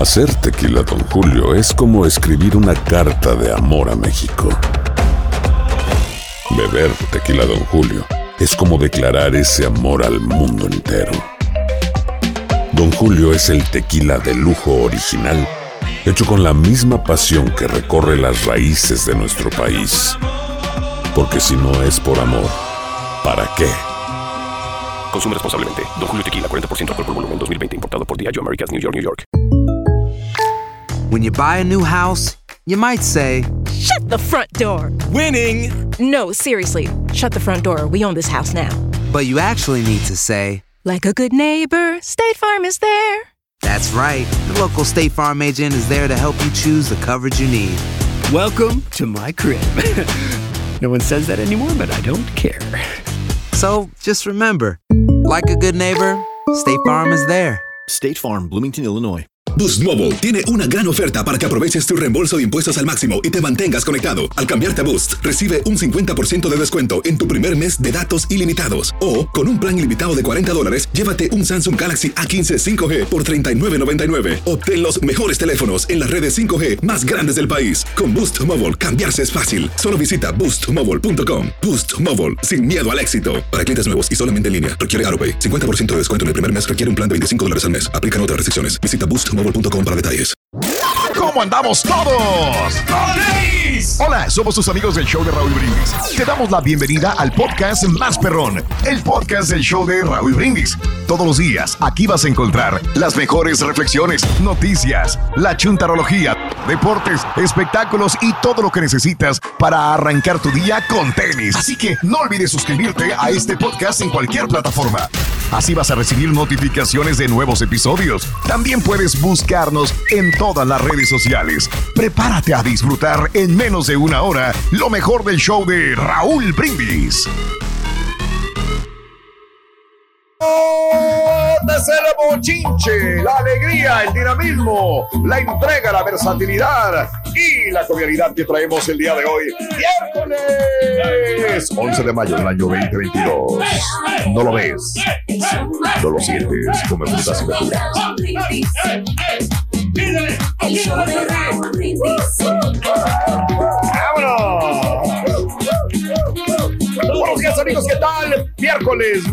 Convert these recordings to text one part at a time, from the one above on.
Hacer tequila Don Julio es como escribir una carta de amor a México. Beber tequila Don Julio es como declarar ese amor al mundo entero. Don Julio es el tequila de lujo original, hecho con la misma pasión que recorre las raíces de nuestro país. Porque si no es por amor, ¿para qué? Consume responsablemente. Don Julio Tequila, 40% alcohol por volumen, 2020. Importado por Diageo Americas, New York, New York. When you buy a new house, you might say, "Shut the front door." Winning! No, seriously. Shut the front door. We own this house now. but you actually need to say, like a good neighbor, State Farm is there. That's right. The local State Farm agent is there to help you choose the coverage you need. Welcome to my crib. No one says that anymore, but I don't care. So just remember, like a good neighbor, State Farm is there. State Farm, Bloomington, Illinois. Boost Mobile tiene una gran oferta para que aproveches tu reembolso de impuestos al máximo y te mantengas conectado. Al cambiarte a Boost, recibe un 50% de descuento en tu primer mes de datos ilimitados. O, con un plan ilimitado de $40, llévate un Samsung Galaxy A15 5G por $39.99. Obtén los mejores teléfonos en las redes 5G más grandes del país. Con Boost Mobile, cambiarse es fácil. Solo visita boostmobile.com. Boost Mobile, sin miedo al éxito. Para clientes nuevos y solamente en línea, requiere AroPay. 50% de descuento en el primer mes requiere un plan de $25 al mes. Aplican otras restricciones. Visita boostmobile.com para detalles. ¿Cómo andamos todos? Hola, somos tus amigos del show de Raúl Brindis. Te damos la bienvenida al podcast más perrón, el podcast del show de Raúl Brindis. Todos los días aquí vas a encontrar las mejores reflexiones, noticias, la chuntarología, deportes, espectáculos y todo lo que necesitas para arrancar tu día con tenis. Así que no olvides suscribirte a este podcast en cualquier plataforma. Así vas a recibir notificaciones de nuevos episodios. También puedes buscarnos en todas las redes sociales. Prepárate a disfrutar en menos de una hora lo mejor del show de Raúl Brindis. Desde el bochinche, la alegría, el dinamismo, la entrega, la versatilidad y la jovialidad que traemos el día de hoy. Miércoles 11 de mayo del año 2022. No lo ves, no lo sientes, come frutas y verduras. ¡Vámonos! Buenos días, amigos, ¿qué tal? Miércoles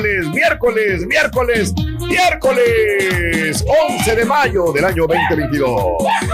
11 de mayo del año 2022.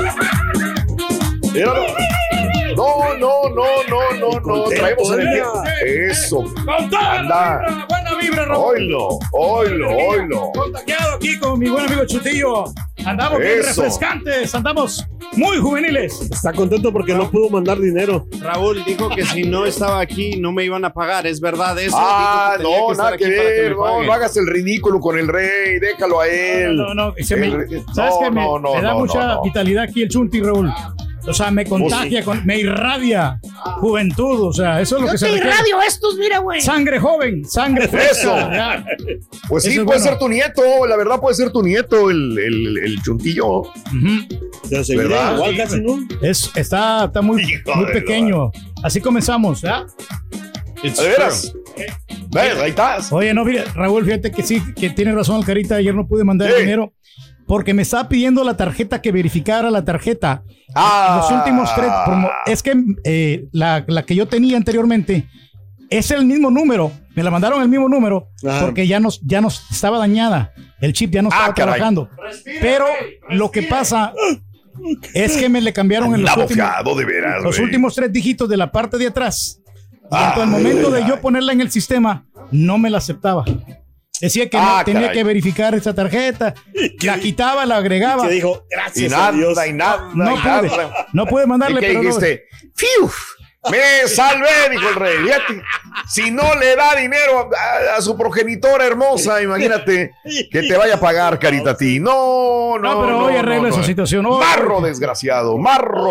No, traemos energía. Eso. Anda. Buena vibra, Raúl. Oilo. Contagiado aquí con mi buen amigo Chutillo. Andamos bien refrescantes, andamos muy juveniles. Está contento porque no pudo mandar dinero. Raúl dijo que si no estaba aquí no me iban a pagar, ¿es verdad eso? No, nada que ver, no hagas el ridículo con el rey, déjalo a él. No, ¿sabes qué? Me da mucha vitalidad aquí el Chunti, Raúl. O sea, me contagia, me irradia juventud, o sea, eso es lo que se requiere. Yo te irradio estos, mira, güey. Sangre joven, sangre fresca. Ya. Pues sí, puede ser tu nieto, la verdad puede ser tu nieto, el Chuntillo. Ya se ¿verdad? Igual casi no. Está muy pequeño. Así comenzamos, ¿ya? ¿De veras? ¿Ves? Ahí estás. Oye, no, Raúl, fíjate que sí, que tiene razón el Carita, ayer no pude mandar dinero. Porque me estaba pidiendo la tarjeta que verificara la tarjeta. Los últimos 3. Es que la que yo tenía anteriormente es el mismo número. Me la mandaron el mismo número porque ya no estaba dañada. El chip ya no estaba trabajando. Pero lo que pasa es que me le cambiaron en los últimos 3 dígitos de la parte de atrás. Y al momento de yo ponerla en el sistema, no me la aceptaba. Decía que no tenía que verificar esa tarjeta. La quitaba, la agregaba. Y dijo, gracias a Dios. No pude mandarle. ¿Y qué dijiste? ¡Fiu! Me salvé, dijo el rey. Fíjate, si no le da dinero a su progenitora hermosa, imagínate que te vaya a pagar, Carita, a ti. No, pero hoy arregla esa situación. Marro, desgraciado. Marro.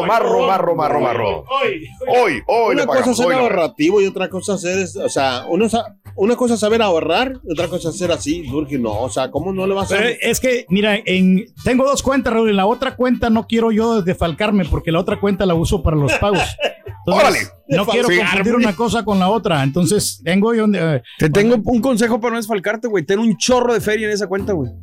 Hoy una cosa es ser ahorrativo y otra cosa es, o sea, una cosa es saber ahorrar y otra cosa es ser así, Durki, no, o sea, ¿cómo no le vas a hacer? Es que, mira, tengo 2 cuentas, Raúl, en la otra cuenta no quiero yo desfalcarme porque la otra cuenta la uso para los pagos. Entonces, no quiero confundir una cosa con la otra, entonces tengo yo... Te tengo un consejo para no desfalcarte, güey, ten un chorro de feria en esa cuenta, güey.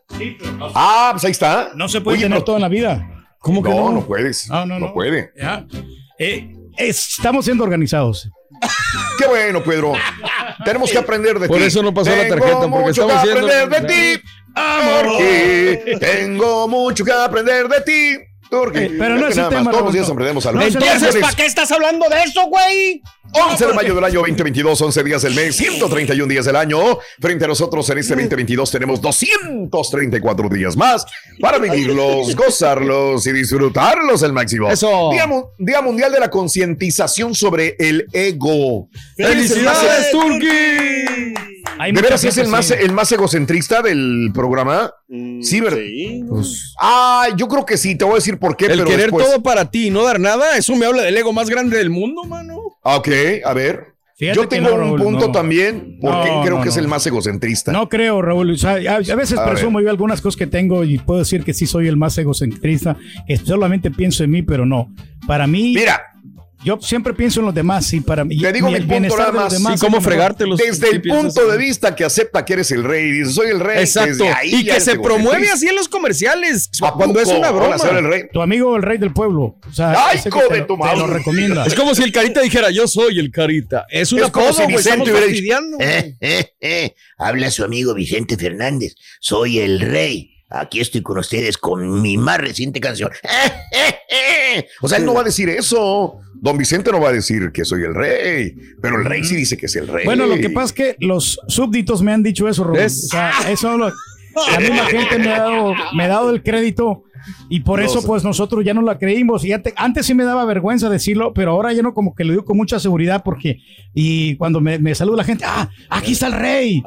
Pues ahí está. No se puede tener todo en la vida. ¿Cómo que no? No puedes. No puede. Ya. Estamos siendo organizados. Qué bueno, Pedro. Tenemos que aprender de ti. Por eso no pasó la tarjeta, porque estamos haciendo... siendo... aprender de ti. Porque tengo mucho que aprender de ti. Pero no es el tema. Todos los días aprendemos algo. Entonces, ¿para qué estás hablando de eso, güey? 11 de mayo del año 2022, 11 días del mes, 131 días del año. Frente a nosotros en este 2022 tenemos 234 días más para vivirlos, gozarlos y disfrutarlos al máximo. Eso. Día Mundial de la Concientización sobre el Ego. ¡Felicidades, Turki! ¿De veras es el más egocentrista del programa? Sí, ¿verdad? Sí. Pues, yo creo que sí, te voy a decir por qué. El pero querer después... todo para ti y no dar nada, eso me habla del ego más grande del mundo, mano. Ok, a ver. Fíjate yo tengo Raúl, un punto también, porque creo que es el más egocentrista. No creo, Raúl. O sea, a veces presumo yo algunas cosas que tengo y puedo decir que sí soy el más egocentrista, que solamente pienso en mí, pero no. Para mí... Mira. Yo siempre pienso en los demás y para mí. Te digo mi punto nada más. ¿Y cómo fregártelos? Desde el punto de vista que acepta que eres el rey, dices, soy el rey. Exacto. Y que se promueve así en los comerciales. Cuando es una broma. El rey? Tu amigo, el rey del pueblo. O sea, ¡ay, de tu madre! Te lo recomienda. Es como si el Carita dijera, yo soy el Carita. Es una cosa, güey. Estamos fastidiando. Habla su amigo Vicente Fernández. Soy el rey. Aquí estoy con ustedes con mi más reciente canción. O sea, él no va a decir eso. Don Vicente no va a decir que soy el rey, pero el rey sí dice que es el rey. Bueno, lo que pasa es que los súbditos me han dicho eso, Robert. O sea, eso la misma gente me ha dado el crédito y por eso pues nosotros ya no la creímos. Y antes sí me daba vergüenza decirlo, pero ahora ya no, como que lo digo con mucha seguridad porque y cuando me saluda la gente, aquí está el rey.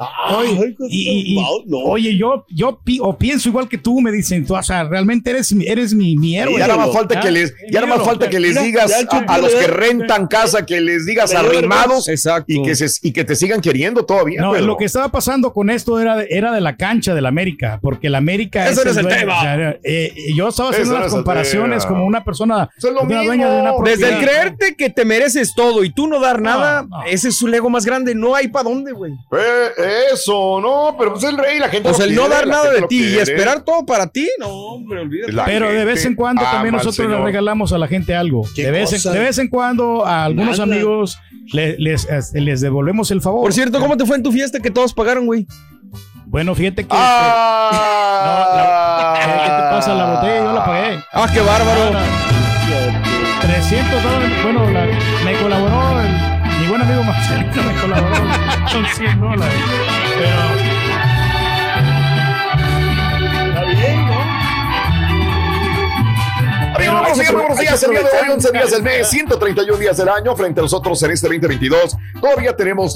Oye, yo pienso igual que tú, me dicen, tú, o sea, realmente eres mi héroe. Y ahora más falta que les digas a los que rentan casa, que les digas arrimados y que te sigan queriendo todavía. No, lo que estaba pasando con esto era de la cancha del América, porque el América eso es el tema. O sea, yo estaba haciendo las comparaciones como una persona, una dueña de una propiedad. Desde el creerte que te mereces todo y tú no dar nada, ese es su ego más grande. No hay para dónde, güey. Eso, no, pero pues el rey, la gente. O sea, el no dar nada de ti y esperar todo para ti, no, hombre, olvídate. Pero de vez en cuando también nosotros le regalamos a la gente algo. De vez en cuando a algunos amigos les devolvemos el favor. Por cierto, ¿cómo te fue en tu fiesta que todos pagaron, güey? Bueno, fíjate que... ¿qué te pasa? La botella yo la pagué. ¡Qué bárbaro! $300. Bueno, me colaboró mi buen amigo Marcelito, me colaboró con $100. Pero... Está bien, ¿no? Amigos, buenos días, el día de hoy, 11 días del mes, 131 días del año, frente a nosotros en este 2022, todavía tenemos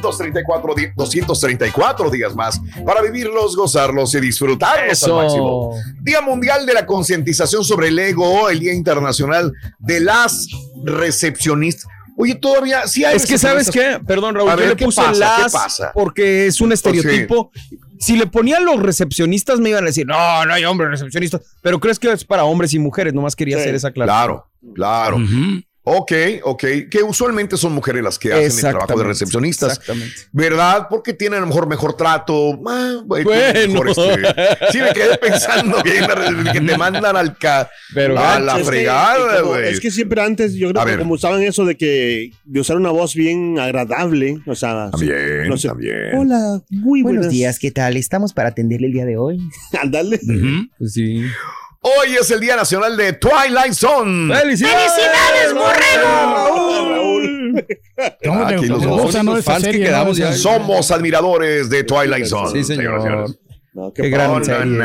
234 días más para vivirlos, gozarlos y disfrutarlos al máximo. Día Mundial de la Concientización sobre el Ego, el Día Internacional de las Recepcionistas. Oye, todavía sí hay. Es que, ¿sabes qué? Perdón, Raúl, yo le puse las porque es un estereotipo. Pues sí. Si le ponían los recepcionistas, me iban a decir, no hay hombres recepcionistas. Pero crees que es para hombres y mujeres. Nomás quería hacer esa aclaración. Claro. Ok. Que usualmente son mujeres las que hacen el trabajo de recepcionistas. Exactamente. ¿Verdad? Porque tienen a lo mejor trato. Bueno. Sí me quedé pensando que te mandan a la fregada, güey. Es que siempre antes, yo creo que como usaban eso de usar una voz bien agradable. O sea, también. Hola, muy buenos días. ¿Qué tal? Estamos para atenderle el día de hoy. Ándale. Pues sí. Hoy es el Día Nacional de Twilight Zone. ¡Felicidades, Raúl! Aquí los fans que quedamos ya. Somos admiradores de Twilight Zone. Sí, señor. No, qué gran serie.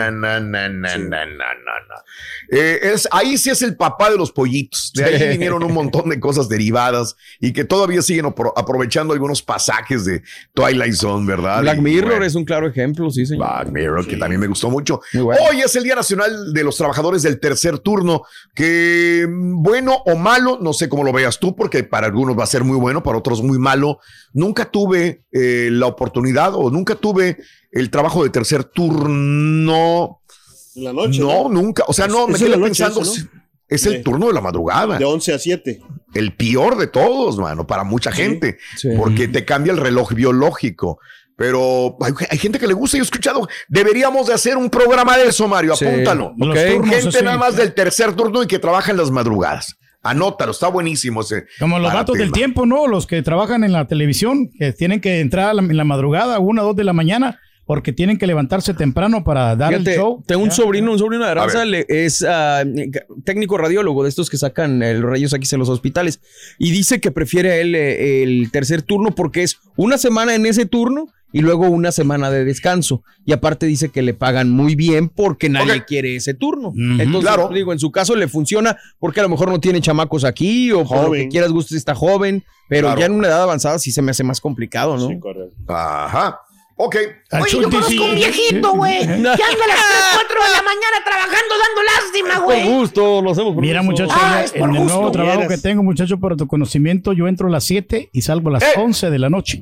Ahí sí es el papá de los pollitos. De ahí vinieron un montón de cosas derivadas y que todavía siguen aprovechando algunos pasajes de Twilight Zone, ¿verdad? Black Mirror es un claro ejemplo, sí, señor. Black Mirror, que también me gustó mucho. Bueno. Hoy es el Día Nacional de los Trabajadores del Tercer Turno, que bueno o malo, no sé cómo lo veas tú, porque para algunos va a ser muy bueno, para otros muy malo. Nunca tuve la oportunidad o nunca tuve el trabajo de tercer turno. ¿En la noche? No, nunca. O sea, no, me quedé pensando. Eso, ¿no? Es el turno de la madrugada. De 11 a 7. El peor de todos, mano, para mucha gente. Sí. Porque te cambia el reloj biológico. Pero hay gente que le gusta, yo he escuchado. Deberíamos de hacer un programa de eso, Mario, apúntalo. Sí, okay. Gente nada más del tercer turno y que trabaja en las madrugadas. Anótalo, está buenísimo ese. Como los datos del tiempo, ¿no? Los que trabajan en la televisión, que tienen que entrar en la madrugada, 1 o 2 de la mañana, porque tienen que levantarse temprano para dar el show. Tengo un sobrino de Aranza, es técnico radiólogo de estos que sacan los rayos X en los hospitales, y dice que prefiere él el tercer turno porque es una semana en ese turno y luego una semana de descanso. Y aparte dice que le pagan muy bien porque nadie quiere ese turno. Entonces, digo, en su caso le funciona porque a lo mejor no tiene chamacos aquí o por lo que quieras, gustes, está joven, pero ya en una edad avanzada sí se me hace más complicado, ¿no? Sí, correcto. Ajá. Ok. Oye, yo conozco un viejito, güey, que anda a las 3, 4 de la mañana trabajando dando lástima, güey. Por gusto, lo hacemos por Mira, gusto. muchacho, en el nuevo trabajo que tengo, muchacho, para tu conocimiento, yo entro a las 7 y salgo a las 11 de la noche.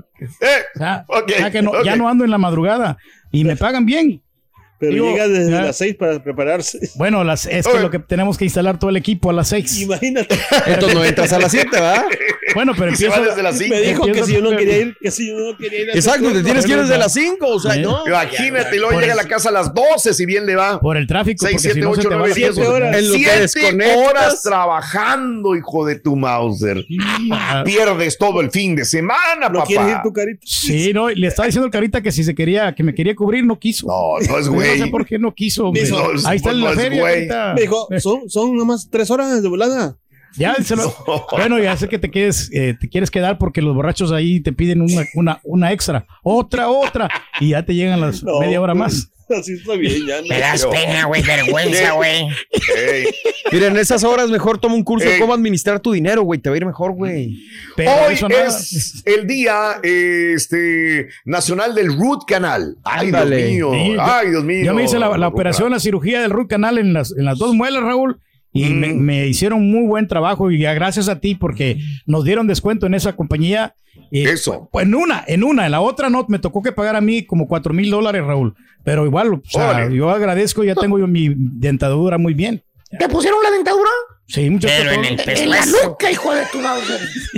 Ya no ando en la madrugada y me pagan bien. Pero llega desde las 6 para prepararse. Bueno, es que lo que tenemos que instalar todo el equipo a las 6. Imagínate. Entonces no entras a las 7, ¿verdad? Bueno, pero empiezo desde las 5. Me dijo que si yo no quería ir, Exacto, te tienes que ir desde las 5, o sea, no. Imagínate, luego llega a la casa a las 12, si bien le va. Por el tráfico, 6, 7, 8, 9, 10 horas. 7 horas trabajando, hijo de tu Mauser. Pierdes todo el fin de semana, papá. ¿No quieres ir tu Carita? Sí, no, le estaba diciendo el Carita que si que me quería cubrir, no quiso. No es güey. No sé por qué no quiso. Ahí está en la feria. Me dijo, son nomás 3 horas de volada. Ya bueno, ya sé que te quieres quedar porque los borrachos ahí te piden una extra, otra, y ya te llegan las media hora más. Así está bien, ya. Me das pena, güey, vergüenza, güey. Mira, en esas horas mejor toma un curso de cómo administrar tu dinero, güey, te va a ir mejor, güey. Hoy es el día nacional del root canal. Ay, Dios mío. Ay, Dios mío. Yo me hice la operación, la cirugía del root canal en las 2 muelas, Raúl. Y me hicieron muy buen trabajo y gracias a ti porque nos dieron descuento en esa compañía. Eso. Pues en la otra no, me tocó que pagar a mí como $4,000, Raúl. Pero igual, o sea, yo agradezco, ya tengo mi dentadura muy bien. ¿Te pusieron la dentadura? Sí, muchas gracias. En la nuca, hijo de tu madre.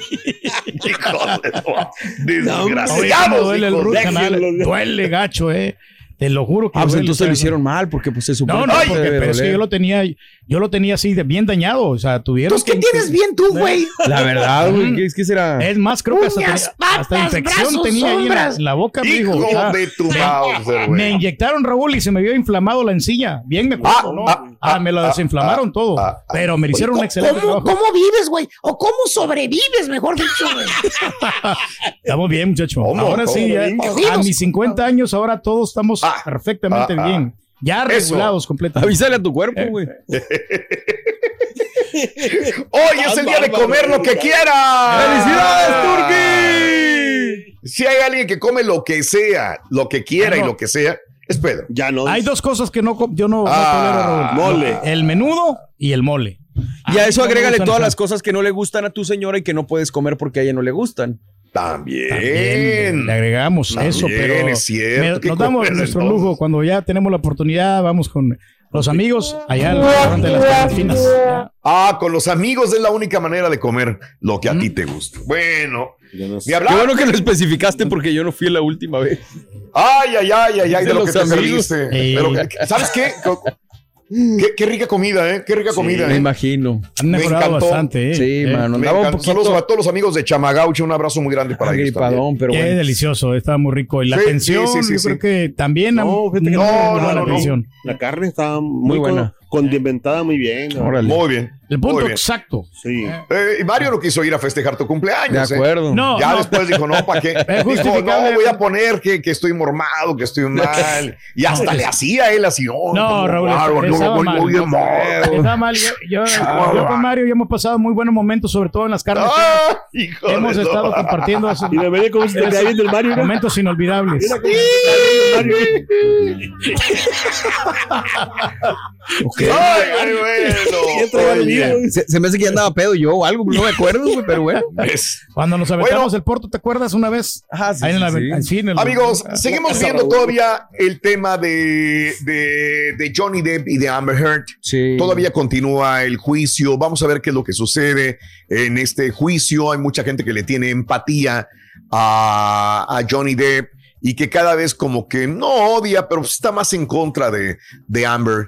Desgraciado. Duele el root canal, duele gacho, Te lo juro que pues entonces lo hicieron mal porque pues se supone pero es que yo lo tenía así de bien dañado, o sea, tuvieron. Pues, ¿qué tienes bien tú, güey? La verdad, güey, ¿qué será? Es más, creo que hasta infección brazos, tenía ahí en la boca, me dijo. De tu Mauser, me inyectaron, Raúl, y se me vio inflamado la encilla. Bien me acuerdo, ¿no? Me lo desinflamaron todo, pero me hicieron un excelente trabajo. ¿Cómo vives, güey? ¿O cómo sobrevives, mejor dicho, güey? Estamos bien, muchacho. Ahora sí, a mis 50 años, ahora todos estamos perfectamente bien. Ya regulados completamente. Avísale a tu cuerpo, güey. Hoy es el día de comer lo que quiera. ¡Felicidades, Turki! Si hay alguien que come lo que sea, lo que quiera y lo que sea, es Pedro. Ya no. Hay 2 cosas que yo no tolero, Raúl. Mole. El menudo y el mole. Y a eso agrégale todas las cosas que no le gustan a tu señora y que no puedes comer porque a ella no le gustan. También le agregamos eso, pero es cierto, nos damos nuestro lujo cuando ya tenemos la oportunidad, vamos con los amigos allá al restaurante de las Carnes Finas. Con los amigos es la única manera de comer lo que a ti te gusta. Bueno, qué bueno que lo especificaste porque yo no fui la última vez. Ay, de lo que te perdiste. Pero, ¿sabes qué? Qué rica comida, Qué rica comida, Me imagino. Han mejorado bastante, Sí, mano. Saludos a todos los amigos de Chamagaucho. Un abrazo muy grande para ellos. Pero qué delicioso, estaba muy rico. Y la atención, yo creo que también. No. La carne estaba muy buena. Condimentada muy bien. Muy bien. El punto exacto. Sí. Y Mario no quiso ir a festejar tu cumpleaños. De acuerdo. Después dijo, no, ¿para qué? Dijo, no, voy a poner que estoy mormado, que estoy mal. Y hasta le hacía él así. No, Raúl, estaba mal. Yo con Mario ya hemos pasado muy buenos momentos, sobre todo en las carnes. Hemos estado compartiendo eso. Y me ve cómo se te está viendo el Mario. Momentos inolvidables. Se me hace que ya andaba pedo yo o algo, no me acuerdo, pero bueno. Cuando nos aventamos el Porto, ¿te acuerdas una vez? Amigos, seguimos viendo todavía el tema de Johnny Depp y de Amber Heard. Todavía continúa el juicio. Vamos a ver qué es lo que sucede en este juicio. Hay mucha gente que le tiene empatía a Johnny Depp. y que cada vez como que no odia, pero está más en contra de Amber.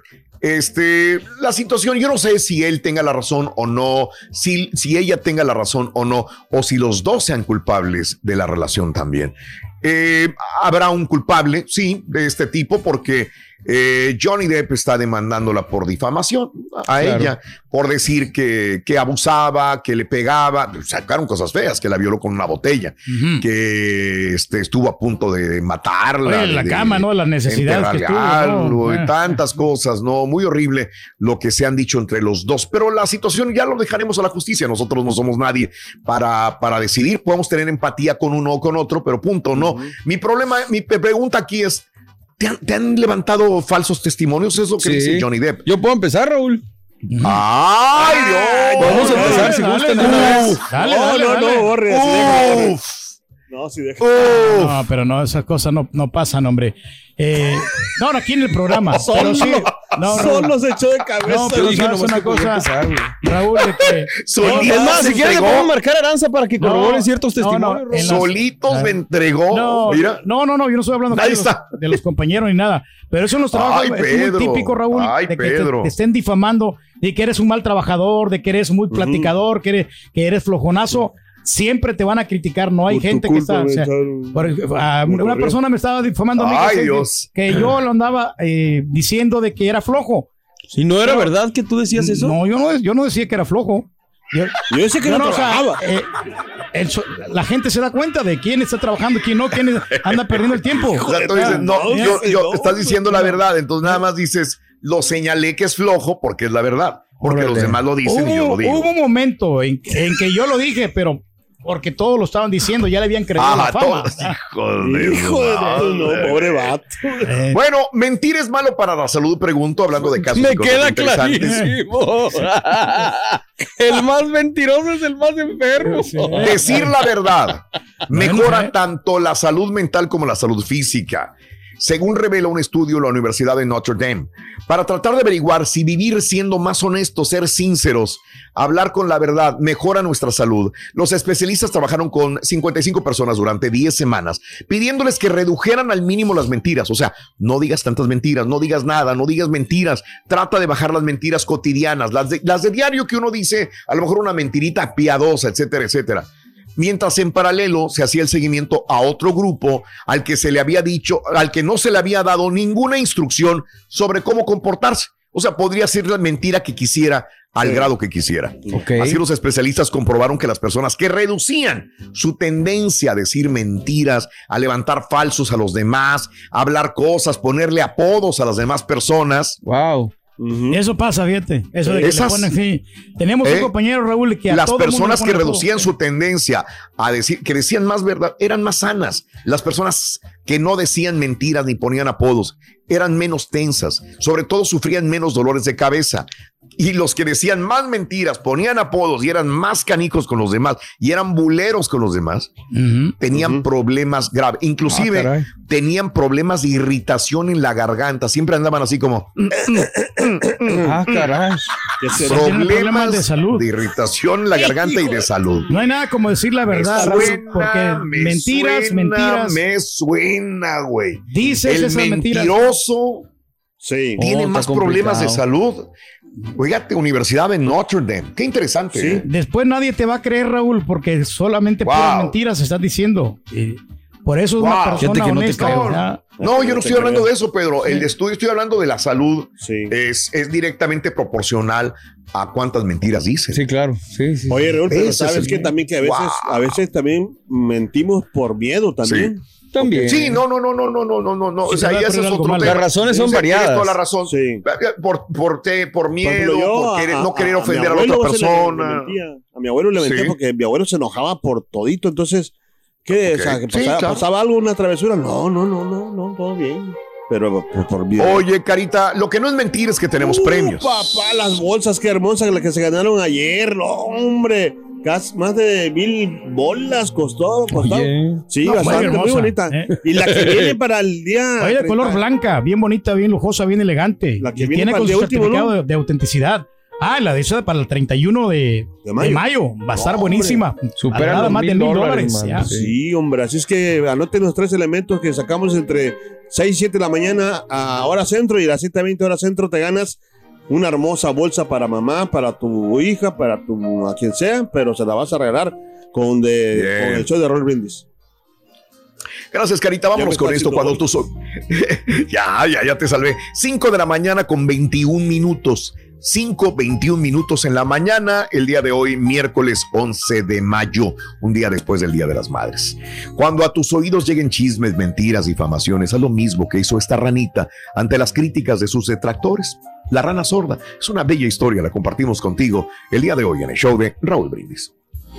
La situación, yo no sé si él tenga la razón o no, si ella tenga la razón o no, o si los dos sean culpables de la relación también. Habrá un culpable, sí, de este tipo, porque Johnny Depp está demandándola por difamación a ella, por decir que abusaba, que le pegaba, sacaron cosas feas, que la violó con una botella, que estuvo a punto de matarla. Oye, en la cama, ¿no? Las necesidades que tuvo, ¿no? Tantas cosas, ¿no? Muy horrible lo que se han dicho entre los dos, pero la situación ya lo dejaremos a la justicia. Nosotros no somos nadie para decidir, podemos tener empatía con uno o con otro, pero punto, ¿no? Mi pregunta aquí es, ¿te han levantado falsos testimonios? ¿Eso que dice Johnny Depp? Yo puedo empezar, Raúl. ¡Ay, Dios! Vamos a empezar si gustan. No, borre. No, sí, deja. No, pero no, esas cosas no pasan, hombre. No, aquí en el programa. Pero sí. Solo se echó de cabeza. No, pero sabes una cosa, Raúl, de que... Es más, si quieres le podemos marcar a Aranza para que corroboren ciertos testimonios. Solitos me entregó. Mira. No, yo no estoy hablando de los compañeros ni nada. Pero eso en los trabajos es muy típico, Raúl, de que te estén difamando, de que eres un mal trabajador, de que eres muy platicador, que eres flojonazo. Siempre te van a criticar, no hay gente que está... una persona me estaba difamando a mí que yo lo andaba diciendo de que era flojo. ¿Y no era verdad que tú decías eso? No, yo no decía que era flojo. Yo decía que no trabajaba. La gente se da cuenta de quién está trabajando, quién no, quién anda perdiendo el tiempo. Estás diciendo la verdad, entonces nada más dices, lo señalé que es flojo porque es la verdad, porque los demás lo dicen y yo lo digo. Hubo un momento en que yo lo dije, pero... porque todos lo estaban diciendo, ya le habían creído la fama. Hijo de pobre vato. Bueno, mentir es malo para la salud, pregunto, hablando de casos. Me queda clarísimo. El más mentiroso es el más enfermo. Decir la verdad mejora tanto la salud mental como la salud física, según revela un estudio de la Universidad de Notre Dame. Para tratar de averiguar si vivir siendo más honestos, ser sinceros, hablar con la verdad mejora nuestra salud, los especialistas trabajaron con 55 personas durante 10 semanas, pidiéndoles que redujeran al mínimo las mentiras. O sea, no digas tantas mentiras, no digas nada, no digas mentiras. Trata de bajar las mentiras cotidianas, las de diario que uno dice, a lo mejor una mentirita piadosa, etcétera, etcétera. Mientras en paralelo se hacía el seguimiento a otro grupo al que se le había dicho, al que no se le había dado ninguna instrucción sobre cómo comportarse. O sea, podría ser la mentira que quisiera al grado que quisiera. Así los especialistas comprobaron que las personas que reducían su tendencia a decir mentiras, a levantar falsos a los demás, a hablar cosas, ponerle apodos a las demás personas. Wow. Eso pasa, fíjate. Eso de que le ponen, sí. Tenemos un compañero, Raúl, que a las todo personas mundo que reducían su tendencia a decir, que decían más verdad, eran más sanas. Las personas que no decían mentiras ni ponían apodos eran menos tensas, sobre todo sufrían menos dolores de cabeza. Y los que decían más mentiras, ponían apodos y eran más canicos con los demás y eran buleros con los demás, tenían problemas graves. Inclusive tenían problemas de irritación en la garganta. Siempre andaban así como... Problemas de salud, de irritación en la garganta y de salud. No hay nada como decir la verdad, porque mentiras. Me suena, güey. Dices el mentiroso tiene más problemas de salud. Oígate, Universidad de Notre Dame. Qué interesante. Sí. Después nadie te va a creer, Raúl, porque solamente puras mentiras estás diciendo. Por eso es una persona honesta. No, yo no estoy hablando de eso, Pedro. El estudio, estoy hablando de la salud. Es directamente proporcional a cuántas mentiras dices. Sí, claro. Sí. Oye, Raúl, pero sabes que también que a veces también mentimos por miedo también. También. Sí, no. O sea, ya eso es otro tema. Las razones son variadas. Tienes toda la razón. Sí. Por miedo, por no querer ofender a la otra persona. A mi abuelo le menté porque mi abuelo se enojaba por todito. Entonces, ¿qué? O sea, que pasaba algo, una travesura. No, todo bien. Pero por miedo. Oye, Carita, lo que no es mentir es que tenemos premios. Papá, las bolsas, qué hermosas las que se ganaron ayer. No, hombre. Más de 1,000 bolas costó. Sí, bastante, muy bonita. Y la que viene para el día... de color blanca, bien bonita, bien lujosa, bien elegante. La que viene con su certificado de autenticidad. La de esa para el 31 de mayo. Va a estar buenísima. Supera nada más de $1,000. Sí, hombre. Así es que anoten los 3 elementos que sacamos entre 6 y 7 de la mañana a hora centro y a las 7:20 hora centro. Te ganas una hermosa bolsa para mamá, para tu hija, a quien sea, pero se la vas a regalar con el show de Raúl Brindis. Gracias, Carita. Vámonos con esto. Cuando tú ya te salvé. 5 de la mañana con 21 minutos. 5:21 minutos en la mañana, el día de hoy, miércoles 11 de mayo, un día después del Día de las Madres. Cuando a tus oídos lleguen chismes, mentiras, difamaciones, haz lo mismo que hizo esta ranita ante las críticas de sus detractores. La rana sorda es una bella historia, la compartimos contigo el día de hoy en el show de Raúl Brindis.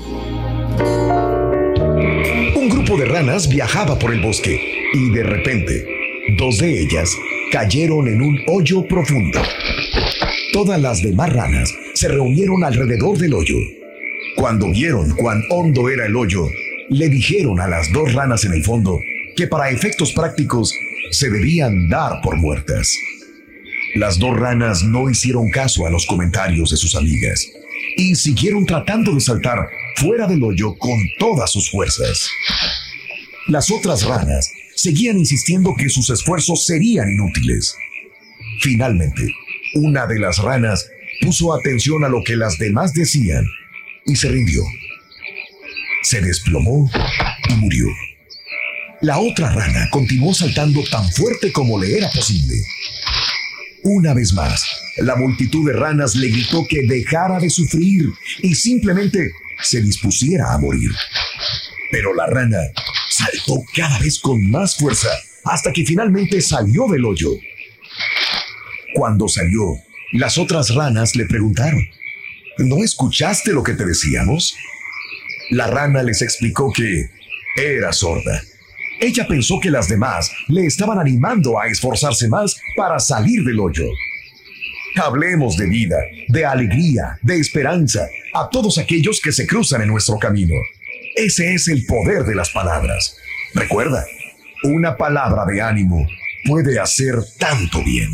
Un grupo de ranas viajaba por el bosque y de repente, 2 de ellas cayeron en un hoyo profundo. Todas las demás ranas se reunieron alrededor del hoyo. Cuando vieron cuán hondo era el hoyo, le dijeron a las 2 ranas en el fondo que para efectos prácticos se debían dar por muertas. Las 2 ranas no hicieron caso a los comentarios de sus amigas y siguieron tratando de saltar fuera del hoyo con todas sus fuerzas. Las otras ranas seguían insistiendo que sus esfuerzos serían inútiles. Finalmente, una de las ranas puso atención a lo que las demás decían y se rindió. Se desplomó y murió. La otra rana continuó saltando tan fuerte como le era posible. Una vez más, la multitud de ranas le gritó que dejara de sufrir y simplemente se dispusiera a morir. Pero la rana saltó cada vez con más fuerza hasta que finalmente salió del hoyo. Cuando salió, las otras ranas le preguntaron: ¿no escuchaste lo que te decíamos? La rana les explicó que era sorda. Ella pensó que las demás le estaban animando a esforzarse más para salir del hoyo. Hablemos de vida, de alegría, de esperanza a todos aquellos que se cruzan en nuestro camino. Ese es el poder de las palabras. Recuerda, una palabra de ánimo puede hacer tanto bien.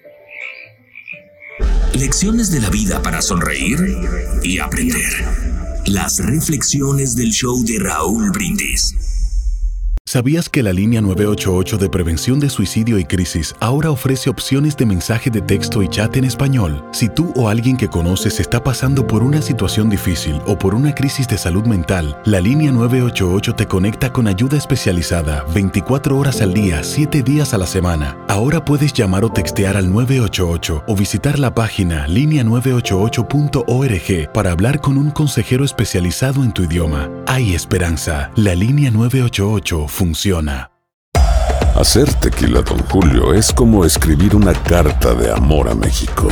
Lecciones de la vida para sonreír y aprender. Las reflexiones del show de Raúl Brindis. ¿Sabías que la línea 988 de prevención de suicidio y crisis ahora ofrece opciones de mensaje de texto y chat en español? Si tú o alguien que conoces está pasando por una situación difícil o por una crisis de salud mental, la línea 988 te conecta con ayuda especializada 24 horas al día, 7 días a la semana. Ahora puedes llamar o textear al 988 o visitar la página linea988.org para hablar con un consejero especializado en tu idioma. Hay esperanza. La línea 988 funciona. Hacer tequila Don Julio es como escribir una carta de amor a México.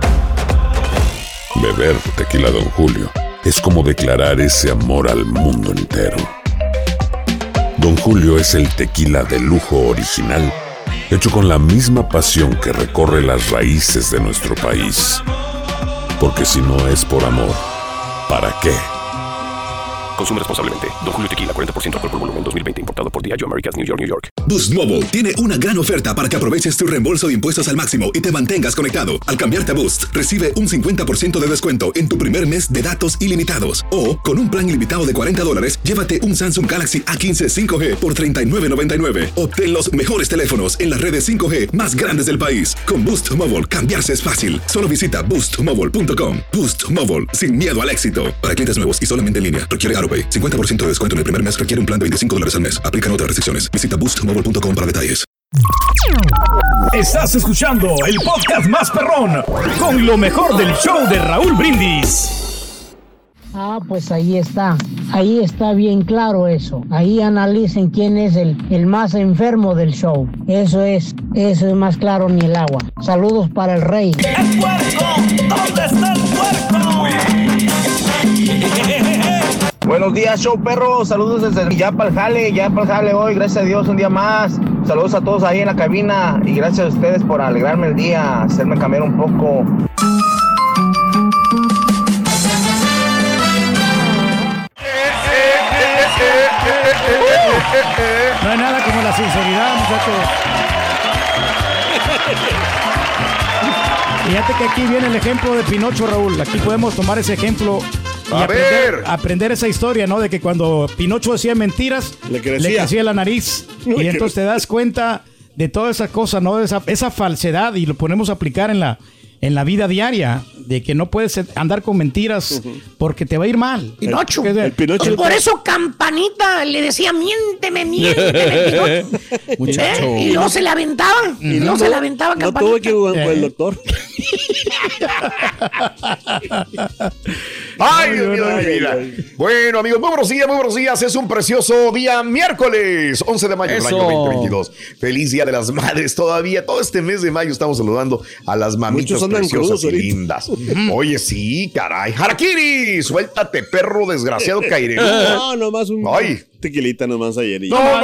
Beber tequila Don Julio es como declarar ese amor al mundo entero. Don Julio es el tequila de lujo original, hecho con la misma pasión que recorre las raíces de nuestro país. Porque si no es por amor, ¿para qué? Consume responsablemente. Don Julio Tequila, 40% alcohol por volumen, 2020. Importado por Diageo Americas, New York, New York. Boost Mobile tiene una gran oferta para que aproveches tu reembolso de impuestos al máximo y te mantengas conectado. Al cambiarte a Boost, recibe un 50% de descuento en tu primer mes de datos ilimitados. O, con un plan ilimitado de $40, llévate un Samsung Galaxy A15 5G por $39.99. Obtén los mejores teléfonos en las redes 5G más grandes del país. Con Boost Mobile, cambiarse es fácil. Solo visita boostmobile.com. Boost Mobile, sin miedo al éxito. Para clientes nuevos y solamente en línea, requiere AroPay. 50% de descuento en el primer mes, requiere un plan de $25 al mes. Aplican otras restricciones. Visita boostmobile.com para detalles. Estás escuchando el podcast más perrón con lo mejor del show de Raúl Brindis. Pues ahí está bien claro eso. Ahí analicen quién es el más enfermo del show. Eso es más claro ni el agua. Saludos para el rey. ¡El puerco! ¿Dónde está el puerco? Buenos días, show perro. Saludos desde ya para el jale hoy. Gracias a Dios, un día más. Saludos a todos ahí en la cabina y gracias a ustedes por alegrarme el día, hacerme cambiar un poco. No hay nada como la sinceridad, muchachos. Fíjate que aquí viene el ejemplo de Pinocho, Raúl. Aquí podemos tomar ese ejemplo y aprender esa historia, ¿no? De que cuando Pinocho decía mentiras, le crecía la nariz. Y entonces te das cuenta de toda esa cosa, ¿no? De esa falsedad, y lo ponemos a aplicar en la vida diaria, de que no puedes andar con mentiras porque te va a ir mal. Pinocho. Pues por eso Campanita le decía, miénteme, Pinocho. Y luego se la aventaba. Campanita. No tuve que jugar con el doctor. Ay, Dios mío de mi vida. Bueno, amigos, muy buenos días. Es un precioso día miércoles, 11 de mayo del año 2022. Feliz Día de las Madres todavía. Todo este mes de mayo estamos saludando a las mamitas preciosas y lindas. Oye, sí, caray. ¡Harakiri! Suéltate, perro desgraciado cairero. No, nomás un tequilita nomás ayer.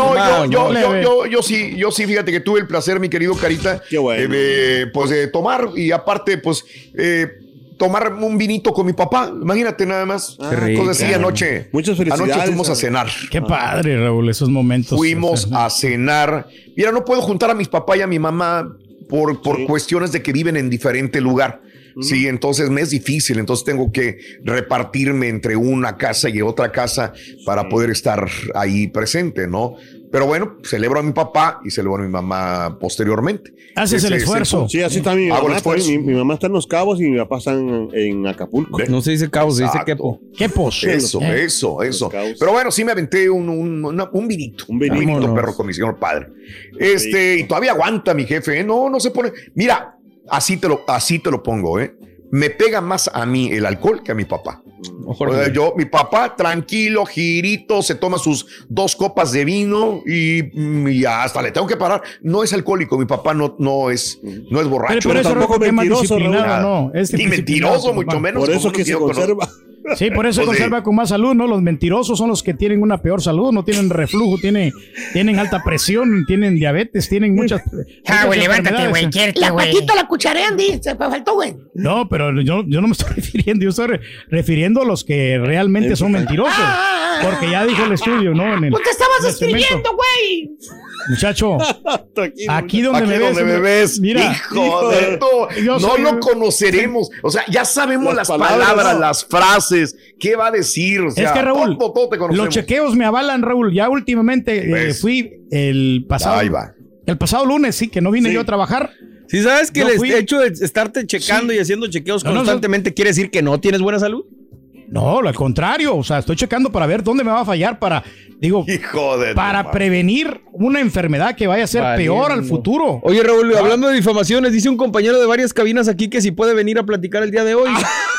Yo sí, fíjate que tuve el placer, mi querido Carita, pues de tomar, y aparte, pues, tomar un vinito con mi papá. Imagínate nada más. Entonces sí, anoche. Muchas felicidades. Anoche fuimos a cenar. Qué padre, Raúl, esos momentos. Fuimos a cenar. Mira, no puedo juntar a mis papás y a mi mamá por cuestiones de que viven en diferente lugar. Sí, entonces me es difícil, entonces tengo que repartirme entre una casa y otra casa para poder estar ahí presente, ¿no? Pero bueno, celebro a mi papá y celebro a mi mamá posteriormente. Haces el esfuerzo. Sí, así está mi mamá. Mi mamá está en Los Cabos y mi papá está en Acapulco. No se dice Cabos, se dice Quepo. Quepos. Eso. Pero bueno, sí me aventé un vinito. Un vinito, perro, con mi señor padre. Y todavía aguanta mi jefe, ¿eh? No se pone. Mira, así te lo pongo, ¿eh? Me pega más a mí el alcohol que a mi papá. Mi papá, tranquilo, girito, se toma sus 2 copas de vino y hasta le tengo que parar. No es alcohólico, mi papá no es borracho. Pero tampoco es mentiroso, no. Y mentiroso, mucho menos. Por eso que se conserva. Sí, por eso conserva con más salud, ¿no? Los mentirosos son los que tienen una peor salud, no tienen reflujo, tienen alta presión, tienen diabetes, tienen muchas güey, levántate, güey, la Paquito la cucharea, Andy, se me faltó, güey. No, pero yo no me estoy refiriendo, yo estoy refiriendo a los que realmente son mentirosos, porque ya dijo el estudio, ¿no? Pues te estabas escribiendo, güey. Muchacho, aquí donde me ves, mira, hijo de todo, no lo conoceremos, o sea, ya sabemos las palabras, las frases. ¿Qué va a decir? O sea, es que Raúl, todo te los chequeos me avalan, Raúl. Ya últimamente fui el pasado lunes, sí, que no vine yo a trabajar. ¿Sí sabes que el hecho de estarte checando y haciendo chequeos constantemente quiere decir que no tienes buena salud? No, al contrario. O sea, estoy checando para ver dónde me va a fallar para prevenir una enfermedad que vaya a ser peor al futuro. Oye, Raúl, hablando de difamaciones, dice un compañero de varias cabinas aquí que si puede venir a platicar el día de hoy.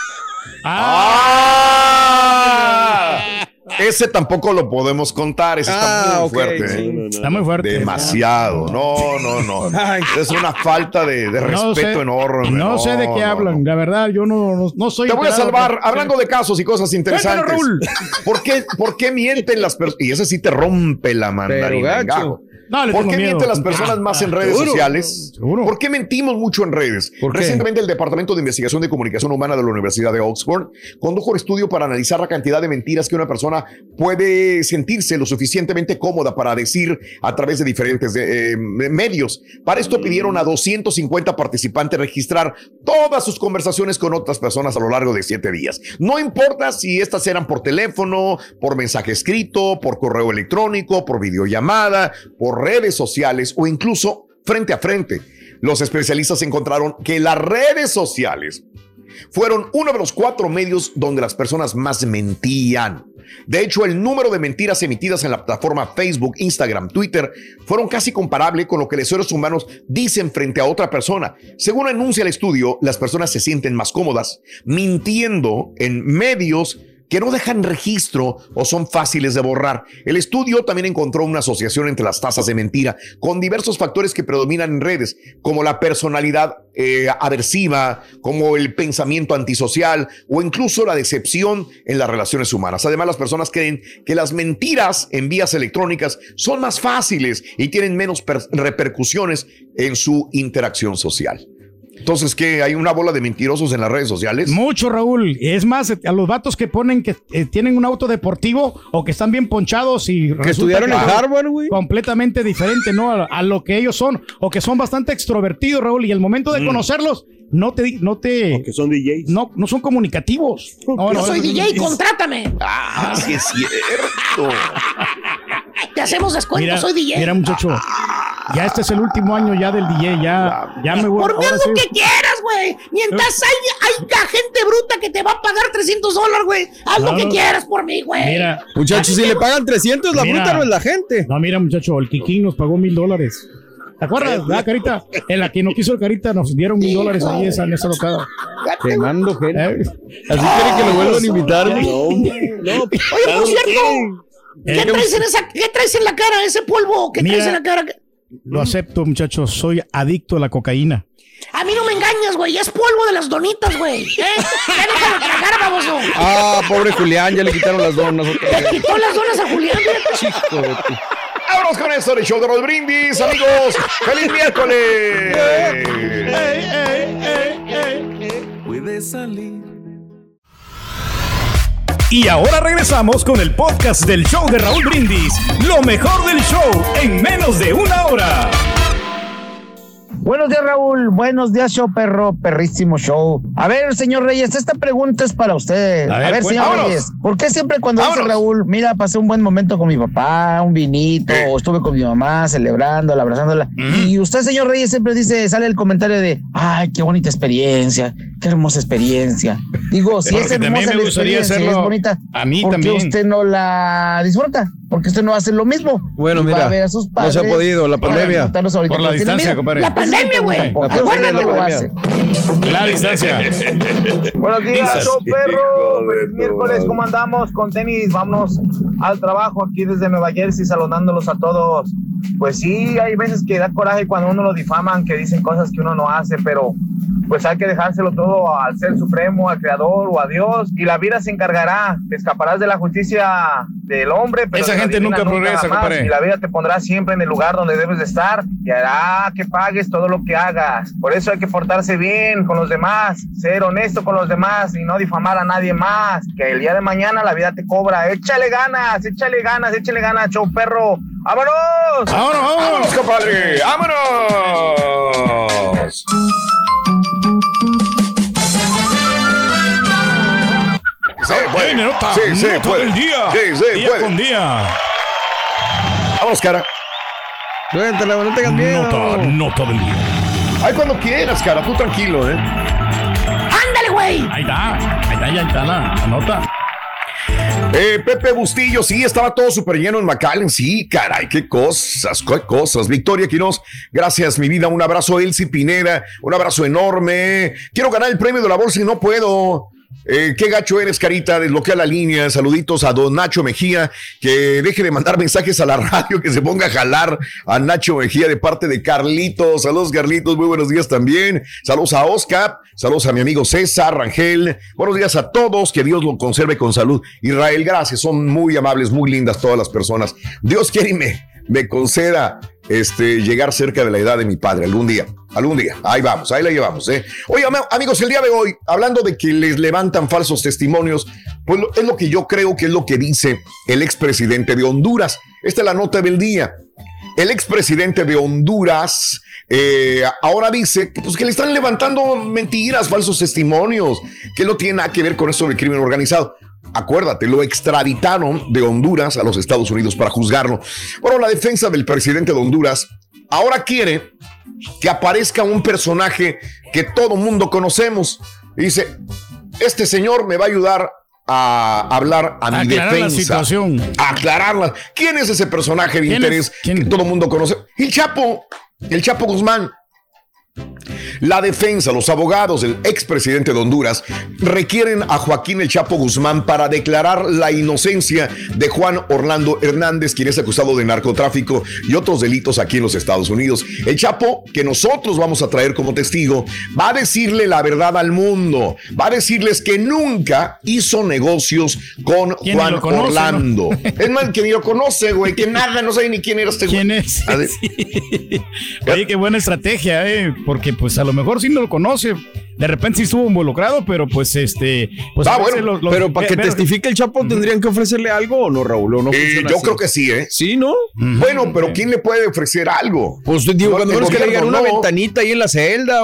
Ese tampoco lo podemos contar. Ese está muy fuerte. Sí. Está muy fuerte. Demasiado. No. Es una falta de respeto enorme. No sé de qué hablan. La verdad, yo no soy. Te voy a salvar. Hablando de casos y cosas interesantes. Raúl. ¿Por qué mienten las personas? Y ese sí te rompe la mandarina. ¿Por qué mienten las personas más en redes sociales? Seguro. ¿Por qué mentimos mucho en redes? Recientemente el Departamento de Investigación de Comunicación Humana de la Universidad de Oxford condujo un estudio para analizar la cantidad de mentiras que una persona puede sentirse lo suficientemente cómoda para decir a través de diferentes medios. Para esto pidieron a 250 participantes registrar todas sus conversaciones con otras personas a lo largo de 7 días. No importa si estas eran por teléfono, por mensaje escrito, por correo electrónico, por videollamada, por redes sociales o incluso frente a frente. Los especialistas encontraron que las redes sociales fueron uno de los 4 medios donde las personas más mentían. De hecho, el número de mentiras emitidas en la plataforma Facebook, Instagram, Twitter fueron casi comparable con lo que los seres humanos dicen frente a otra persona. Según anuncia el estudio, las personas se sienten más cómodas mintiendo en medios que no dejan registro o son fáciles de borrar. El estudio también encontró una asociación entre las tasas de mentira con diversos factores que predominan en redes, como la personalidad aversiva, como el pensamiento antisocial o incluso la decepción en las relaciones humanas. Además, las personas creen que las mentiras en vías electrónicas son más fáciles y tienen menos repercusiones en su interacción social. Entonces, ¿qué? ¿Hay una bola de mentirosos en las redes sociales? Mucho, Raúl. Es más, a los vatos que ponen que tienen un auto deportivo o que están bien ponchados y que estudiaron en Harvard, güey. Completamente diferente, ¿no? A lo que ellos son, o que son bastante extrovertidos, Raúl, y el momento de conocerlos Que son DJs. No son comunicativos. Yo soy DJ, contrátame. Sí es cierto. Te hacemos descuento, soy DJ. Mira, muchacho, ya este es el último año ya del DJ, ya me voy. Por mí haz lo que quieras, güey. Mientras hay gente bruta que te va a pagar $300, güey. Haz lo que quieras por mí, güey. Mira, muchachos, si le pagan 300, la bruta no es la gente. No, mira, muchacho, el Kikín nos pagó $1,000. ¿Te acuerdas? Carita. En la que no quiso el Carita nos dieron $1,000 ahí en esa locada. Quemando gente. Así quiere que lo vuelvan a invitar. No. Oye, por cierto, ¿qué traes en la cara? Ese polvo que traes en la cara. Lo acepto, muchachos. Soy adicto a la cocaína. A mí no me engañas, güey. Es polvo de las donitas, güey. Ya déjalo tragar, baboso. Pobre Julián, ya le quitaron las donas. Le quitó las donas a Julián. Chico de ti. Vámonos con esto del show de Raúl Brindis, amigos. ¡Feliz miércoles! Puede salir. Y ahora regresamos con el podcast del show de Raúl Brindis. Lo mejor del show en menos de una hora. Buenos días, Raúl. Buenos días, show perro. Perrísimo show. A ver, señor Reyes, esta pregunta es para usted. A ver, señor Reyes, ¿por qué siempre cuando dice Raúl, mira, pasé un buen momento con mi papá, un vinito, o estuve con mi mamá celebrándola, abrazándola? Y usted, señor Reyes, siempre dice, sale el comentario de, ay, qué bonita experiencia, qué hermosa experiencia. Digo, si es hermosa la experiencia, es bonita, a mí ¿por también. qué usted no la disfruta? Porque usted no hace lo mismo. Bueno, mira, a sus padres, no se ha podido, la pandemia. Por la distancia, compadre. La pandemia, güey. La distancia. Buenos días, show perro. Feliz miércoles, ¿cómo andamos? Con tenis, vámonos al trabajo aquí desde Nueva Jersey, saludándolos a todos. Pues sí, hay veces que da coraje cuando uno lo difaman, que dicen cosas que uno no hace, pero pues hay que dejárselo todo al Ser Supremo, al Creador o a Dios, y la vida se encargará. Te escaparás de la justicia del hombre, pero esa gente nunca progresa, compadre. Y la vida te pondrá siempre en el lugar donde debes de estar y hará que pagues todo lo que hagas. Por eso hay que portarse bien con los demás, ser honesto con los demás y no difamar a nadie más, que el día de mañana la vida te cobra. Échale ganas, show perro. ¡Vámonos! ¡Vámonos, compadre! ¡Vámonos! Se puede. Se puede. Del día. Día con día. Vamos, cara. Suéltala, no tengas miedo. Nota del día. Ay, cuando quieras, cara. Tú tranquilo, ¡Ándale, güey! Ahí está la nota. Pepe Bustillo, sí, estaba todo súper lleno en McAllen. Sí, caray, qué cosas. Victoria Quiroz, gracias, mi vida. Un abrazo, Elsie Pineda. Un abrazo enorme. Quiero ganar el premio de la bolsa y no puedo. Qué gacho eres, Carita, desbloquea la línea. Saluditos a don Nacho Mejía, que deje de mandar mensajes a la radio, que se ponga a jalar a Nacho Mejía de parte de Carlitos. Saludos, Carlitos, muy buenos días también. Saludos a Oscar, saludos a mi amigo César Rangel. Buenos días a todos, que Dios lo conserve con salud. Israel, gracias, son muy amables, muy lindas todas las personas. Dios quiere y me conceda llegar cerca de la edad de mi padre algún día, ahí vamos, ahí la llevamos, Oye, amigos, el día de hoy, hablando de que les levantan falsos testimonios, pues es lo que yo creo que es lo que dice el expresidente de Honduras. Esta es la nota del día. El expresidente de Honduras ahora dice que le están levantando mentiras, falsos testimonios, que no tiene nada que ver con esto del crimen organizado. Acuérdate, lo extraditaron de Honduras a los Estados Unidos para juzgarlo. Bueno, la defensa del presidente de Honduras ahora quiere que aparezca un personaje que todo mundo conocemos. Y dice, este señor me va a ayudar a hablar a mi defensa. La situación. A aclararla. ¿Quién es ese personaje de interés que todo mundo conoce? El Chapo Guzmán. La defensa, los abogados del expresidente de Honduras requieren a Joaquín El Chapo Guzmán para declarar la inocencia de Juan Orlando Hernández, quien es acusado de narcotráfico y otros delitos aquí en los Estados Unidos. El Chapo, que nosotros vamos a traer como testigo, va a decirle la verdad al mundo, va a decirles que nunca hizo negocios con Juan Orlando. ¿No? Es más, que ni lo conoce, güey, que nada, no sabe ni quién era este güey. ¿Quién es? Sí. Oye, qué buena estrategia, porque pues a lo mejor sí no lo conoce, de repente sí estuvo involucrado, pero pues bueno, pero para que testifique el Chapo tendrían que ofrecerle algo o no, Raúl, ¿o no? Yo creo que sí, ¿eh? Sí, ¿no? Bueno, pero ¿quién le puede ofrecer algo? Pues digo, cuando menos que le digan una ventanita ahí en la celda,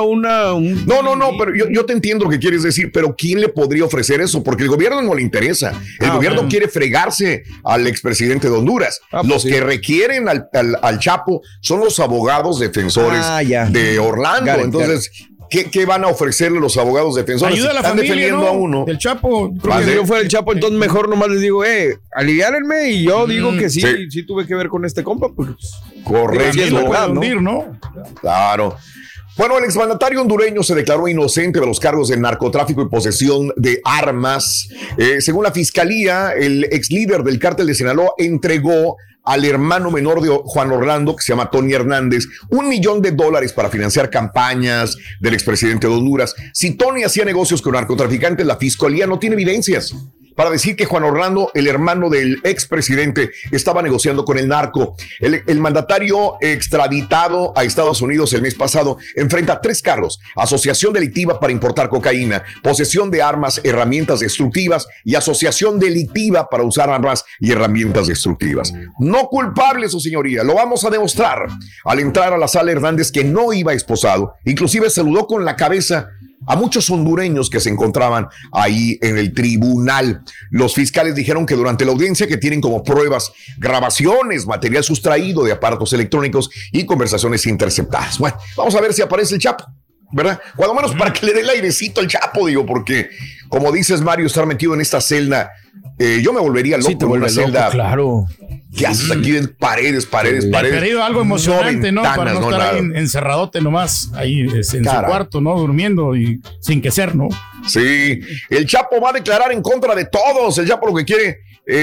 No, pero yo te entiendo lo que quieres decir, pero ¿quién le podría ofrecer eso? Porque el gobierno no le interesa. El gobierno quiere fregarse al expresidente de Honduras. Los que requieren al Chapo son los abogados defensores de Orlando. Entonces, ¿qué van a ofrecerle los abogados defensores? Ayuda a la familia, defendiendo a uno. El Chapo. Creo que si yo fuera el Chapo, entonces mejor nomás les digo, aliviárenme, y yo digo que sí tuve que ver con este compa. Porque, correcto. Sí, ¿no? Claro. Bueno, el exmandatario hondureño se declaró inocente de los cargos de narcotráfico y posesión de armas. Según la fiscalía, el ex líder del cártel de Sinaloa entregó al hermano menor de Juan Orlando, que se llama Tony Hernández, $1 millón para financiar campañas del expresidente de Honduras. Si Tony hacía negocios con narcotraficantes, la fiscalía no tiene evidencias para decir que Juan Orlando, el hermano del expresidente, estaba negociando con el narco. El mandatario extraditado a Estados Unidos el mes pasado enfrenta 3 cargos: asociación delictiva para importar cocaína, posesión de armas, herramientas destructivas y asociación delictiva para usar armas y herramientas destructivas. No culpable, su señoría, lo vamos a demostrar. Al entrar a la sala, Hernández, que no iba esposado, inclusive saludó con la cabeza a muchos hondureños que se encontraban ahí en el tribunal. Los fiscales dijeron que durante la audiencia, que tienen como pruebas grabaciones, material sustraído de aparatos electrónicos y conversaciones interceptadas. Bueno, vamos a ver si aparece el Chapo, ¿verdad? Cuando menos para que le dé el airecito al Chapo, digo, porque como dices, Mario, estar metido en esta celda, yo me volvería loco en una celda. Claro. ¿Qué haces aquí en paredes? Querido, algo emocionante, ¿no? Para no estar ahí encerradote nomás, ahí en su cuarto, ¿no? Durmiendo y sin que ser, ¿no? Sí, el Chapo va a declarar en contra de todos. El Chapo lo que quiere,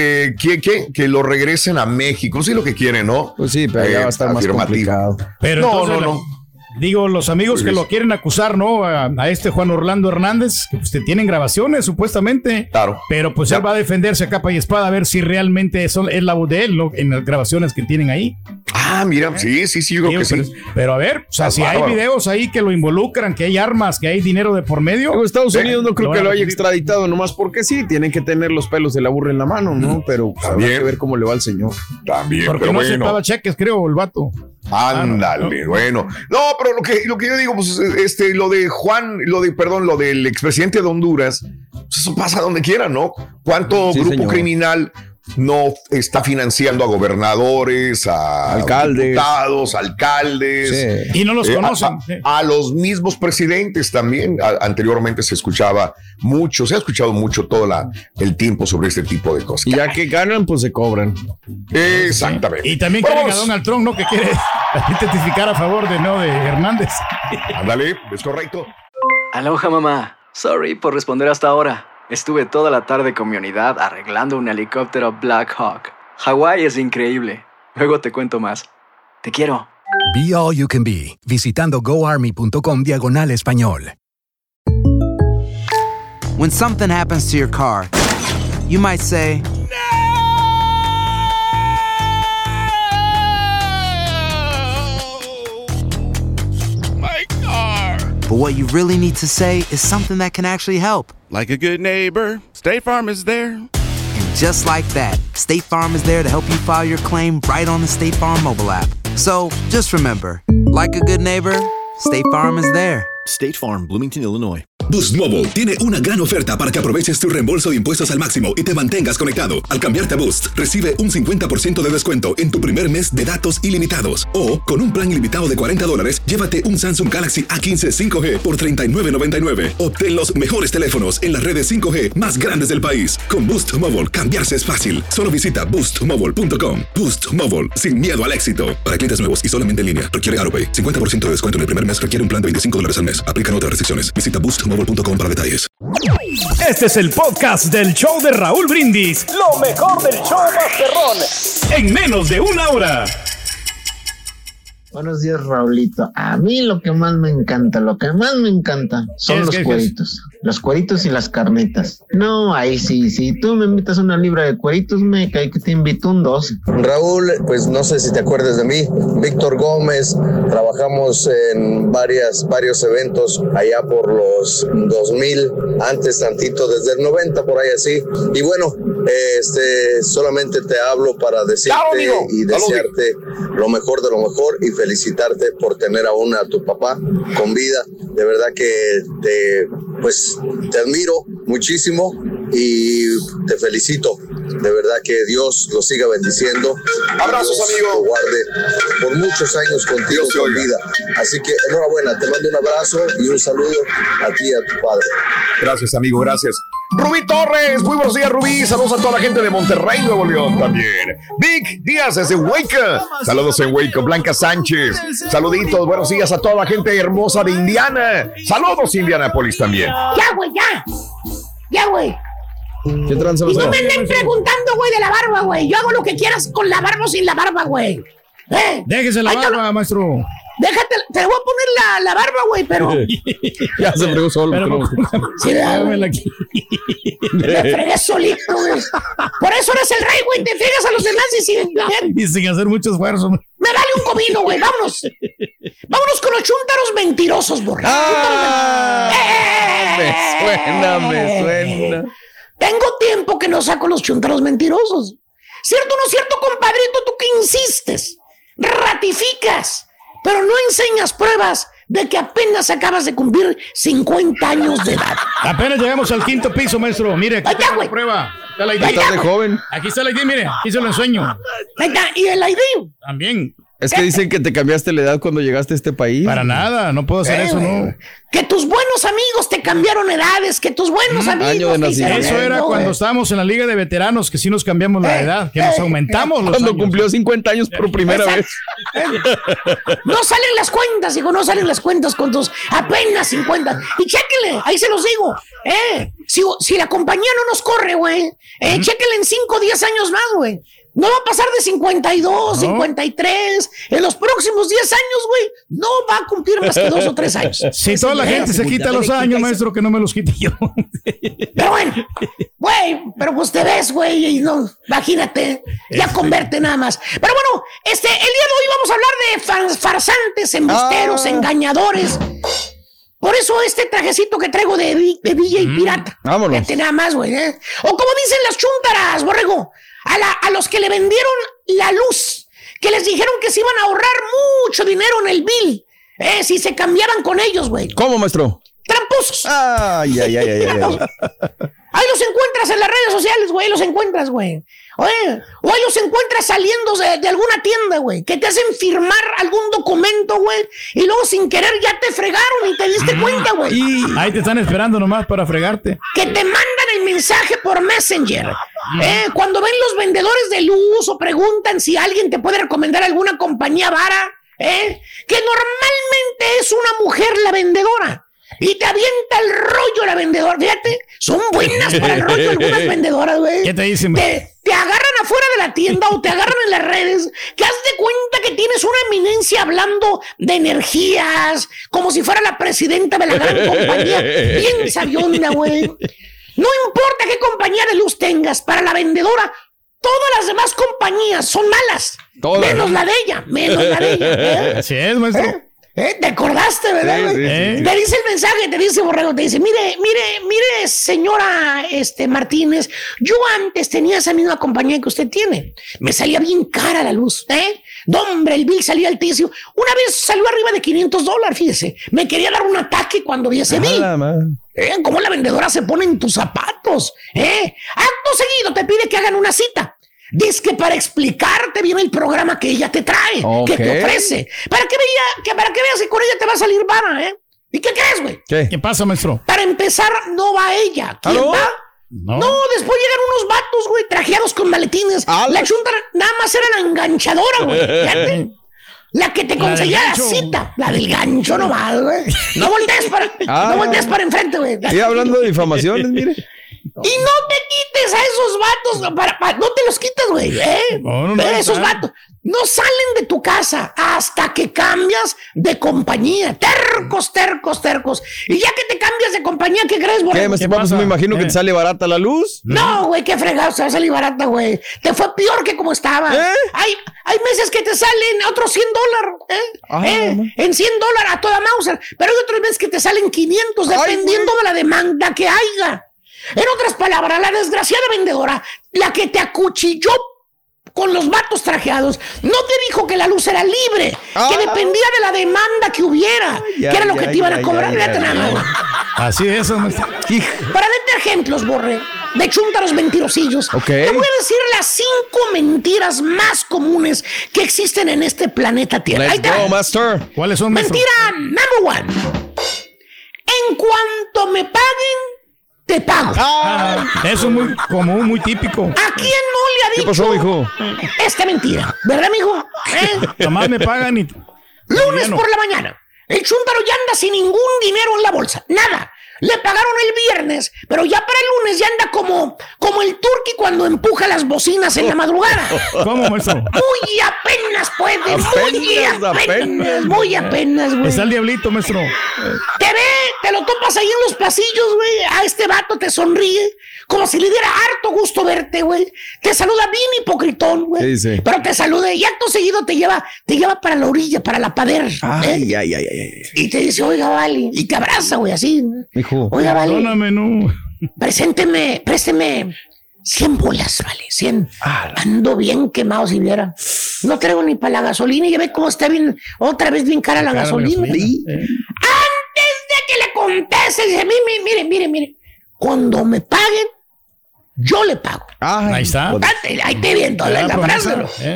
que lo regresen a México. Sí, lo que quiere, ¿no? Pues sí, pero ya va a estar más complicado. Pero no. Digo, los amigos que lo quieren acusar, ¿no? A este Juan Orlando Hernández, que pues tienen grabaciones, supuestamente. Claro. Pero pues él va a defenderse a capa y espada a ver si realmente es la voz de él, ¿no? En las grabaciones que tienen ahí. Mira, sí, yo creo que sí. Pero a ver, o sea, si hay videos ahí que lo involucran, que hay armas, que hay dinero de por medio. Luego Estados Unidos no creo que lo haya extraditado nomás porque sí, tienen que tener los pelos de la burra en la mano, ¿no? Pero habrá que ver cómo le va al señor. También, porque pero no aceptaba cheques, creo, el vato. Ándale, bueno. No, pero lo que yo digo, pues, lo del expresidente de Honduras, pues eso pasa donde quiera, ¿no? ¿Cuánto grupo criminal no está financiando a gobernadores, a diputados, alcaldes? Sí. Y no los conocen. A los mismos presidentes también. Anteriormente se ha escuchado mucho todo el tiempo sobre este tipo de cosas. Y ya que ganan, pues se cobran. Exactamente. Sí. Y también quieren a Donald Trump, ¿no? Que quiere testificar a favor de Hernández. Ándale, es correcto. Aloha, mamá. Sorry por responder hasta ahora. Estuve toda la tarde con mi unidad arreglando un helicóptero Black Hawk. Hawái es increíble. Luego te cuento más. Te quiero. Be All You Can Be, visitando goarmy.com/español. When something happens to your car, you might say, My car! But what you really need to say is something that can actually help. Like a good neighbor, State Farm is there. And just like that, State Farm is there to help you file your claim right on the State Farm mobile app. So just remember, like a good neighbor, State Farm is there. State Farm, Bloomington, Illinois. Boost Mobile tiene una gran oferta para que aproveches tu reembolso de impuestos al máximo y te mantengas conectado. Al cambiarte a Boost, recibe un 50% de descuento en tu primer mes de datos ilimitados. O, con un plan ilimitado de $40, llévate un Samsung Galaxy A15 5G por $39.99. Obtén los mejores teléfonos en las redes 5G más grandes del país. Con Boost Mobile, cambiarse es fácil. Solo visita boostmobile.com. Boost Mobile, sin miedo al éxito. Para clientes nuevos y solamente en línea, requiere AutoPay. 50% de descuento en el primer mes requiere un plan de $25 al mes. Aplican otras restricciones. Visita boostmobile.com para detalles. Este es el podcast del show de Raúl Brindis. Lo mejor del show Masterrón. En menos de una hora. Buenos días, Raulito. A mí lo que más me encanta son los cueritos. los cueritos y las carnitas. No, ahí sí, si tú me invitas una libra de cueritos, me cae que te invito un 2. Raúl, pues no sé si te acuerdas de mí, Víctor Gómez, trabajamos en varios eventos allá por los 2000, antes tantito, desde el 90, por ahí así. Y bueno, solamente te hablo para decirte y desearte lo mejor de lo mejor y felicitarte por tener aún a tu papá con vida. De verdad que te admiro muchísimo y te felicito. De verdad que Dios lo siga bendiciendo. Abrazos, amigo. Lo guarde por muchos años contigo con vida. Así que enhorabuena, te mando un abrazo y un saludo a ti y a tu padre. Gracias, amigo, gracias. Rubí Torres, muy buenos días, Rubí. Saludos a toda la gente de Monterrey, Nuevo León también. Vic Díaz desde Hueca. Saludos en Hueca. Blanca Sánchez. Saluditos, buenos días a toda la gente hermosa de Indiana. Saludos, Indianápolis también. Ya, güey, ya. Ya, güey. ¿Qué tranza? Y no me anden preguntando, güey, de la barba, güey. Yo hago lo que quieras con la barba o sin la barba, güey. Déjese la barba, maestro. Déjate, te voy a poner la barba, güey, pero... Ya se fregó solo. Sí, me fregué solito, güey. Por eso eres el rey, güey. Te fregas a los demás y sin hacer mucho esfuerzo. Me vale un comino, güey. Vámonos. Vámonos con los chúntaros mentirosos, borra. Me suena. Tengo tiempo que no saco los chúntaros mentirosos. ¿Cierto o no cierto, compadrito? Tú que insistes, ratificas, pero no enseñas pruebas de que apenas acabas de cumplir 50 años de edad. Apenas llegamos al 5º piso, maestro. Mire, aquí está la prueba. Está la ID. Estás de joven. Aquí está la ID, mire. Aquí se lo ensueño. Ahí está. ¿Y el ID? También. Es que dicen que te cambiaste la edad cuando llegaste a este país. Para nada, no puedo hacer eso, no. Que tus buenos amigos te cambiaron edades, que tus buenos amigos te hicieron eso era cuando estábamos en la Liga de Veteranos, que sí nos cambiamos la edad, que nos aumentamos los cuando años. Cumplió 50 años por primera vez. No salen las cuentas, hijo, no salen las cuentas con tus apenas 50. Y chéquenle, ahí se los digo. Si la compañía no nos corre, güey, chéquenle en 5 o 10 años más, güey. No va a pasar de 52, 53. En los próximos 10 años, güey, no va a cumplir más que 2 o 3 años. Si toda la gente se quita los años, maestro, que no me los quite yo. Pero bueno, güey, pero pues te ves, güey, y no, imagínate, ya converte nada más. Pero bueno, el día de hoy vamos a hablar de farsantes, embusteros, engañadores. Por eso este trajecito que traigo de DJ Pirata. Vámonos. Fíjate nada más, güey, O como dicen las chúntaras, borrego, a los que le vendieron la luz, que les dijeron que se iban a ahorrar mucho dinero en el bill, si se cambiaban con ellos, güey. ¿Cómo, maestro? Tramposos. Ay. Ahí los encuentras en las redes sociales, güey, los encuentras, güey. O ahí los encuentras saliendo de alguna tienda, güey, que te hacen firmar algún documento, güey, y luego sin querer ya te fregaron y te diste cuenta, güey. Y ahí te están esperando nomás para fregarte. Que te mandan el mensaje por Messenger. Cuando ven los vendedores de luz o preguntan si alguien te puede recomendar alguna compañía vara, que normalmente es una mujer la vendedora. Y te avienta el rollo la vendedora. Fíjate, son buenas para el rollo algunas vendedoras, güey. ¿Qué te dicen? Te agarran afuera de la tienda o te agarran en las redes, que haz de cuenta que tienes una eminencia hablando de energías, como si fuera la presidenta de la gran compañía. Bien sabionda, güey. No importa qué compañía de luz tengas, para la vendedora, todas las demás compañías son malas. Todas. Menos la de ella. Así es, maestro. ¿Te acordaste, verdad? Sí. Te dice el mensaje, te dice Borrego, te dice, mire, señora Martínez, yo antes tenía esa misma compañía que usted tiene. Me salía bien cara la luz, No, hombre, el bill salía altísimo. Una vez salió arriba de $500, fíjese. Me quería dar un ataque cuando vi ese bill. ¿Cómo la vendedora se pone en tus zapatos? Acto seguido te pide que hagan una cita. Dice que para explicarte bien el programa que ella te trae, que te ofrece, para que veas que con ella te va a salir vara, ¿Y qué crees, güey? ¿Qué pasa, maestro? Para empezar, no va ella. ¿Quién va? No, después llegan unos vatos, güey, trajeados con maletines. La chunta nada más era la enganchadora, güey. Fíjate. La que te conseguía la cita. La del gancho nomás, güey. No voltees para enfrente, güey. Y hablando de difamaciones, mire. Y no te quites a esos vatos, no te los quites, güey, esos vatos. no salen de tu casa hasta que cambias de compañía. Tercos. Y ya que te cambias de compañía, ¿qué crees, güey? Pues me imagino que te sale barata la luz. No, güey, qué fregado, se va a salir barata, güey. Te fue peor que como estaba. Hay meses que te salen otros $100, en $100 a toda Mauser. Pero hay otras veces que te salen 500, dependiendo de la demanda que haya. En otras palabras, la desgraciada vendedora, la que te acuchilló con los vatos trajeados, no te dijo que la luz era libre, que dependía de la demanda que hubiera, que era lo que te iban a cobrar. Así es, maestro. Para darte ejemplos, Borre, de chúntaros mentirosillos, te voy a decir las 5 mentiras más comunes que existen en este planeta Tierra. Let's go, master. ¿Cuáles son, maestro? Mentira number 1. En cuanto me paguen, te pago. Eso es muy común, muy típico. ¿A quién no le ha dicho? ¿Qué pasó, hijo? Esta mentira, ¿verdad, amigo? Nomás me pagan y... Lunes por la mañana, el chúntaro ya anda sin ningún dinero en la bolsa, nada. Le pagaron el viernes, pero ya para el lunes ya anda como el turqui cuando empuja las bocinas en la madrugada. ¿Cómo eso? Muy apenas puede, muy apenas, güey. Está el diablito, maestro. Te lo topas ahí en los pasillos, güey. A este vato te sonríe, como si le diera harto gusto verte, güey. Te saluda bien hipocritón, güey. Sí. Pero te saluda y acto seguido te lleva para la orilla, para la pader. Ay. Y te dice, oiga, vale. Y te abraza, güey, así. Hijo. Oiga, vale. Perdóname, no. Présteme 100 bolas, vale, 100. Ando bien quemado, si viera. No traigo ni para la gasolina y ya ve cómo está bien, otra vez bien cara la gasolina. Antes de que le conteste, dice, mire, cuando me paguen, yo le pago. Ahí está. Ahí te viendo la frase.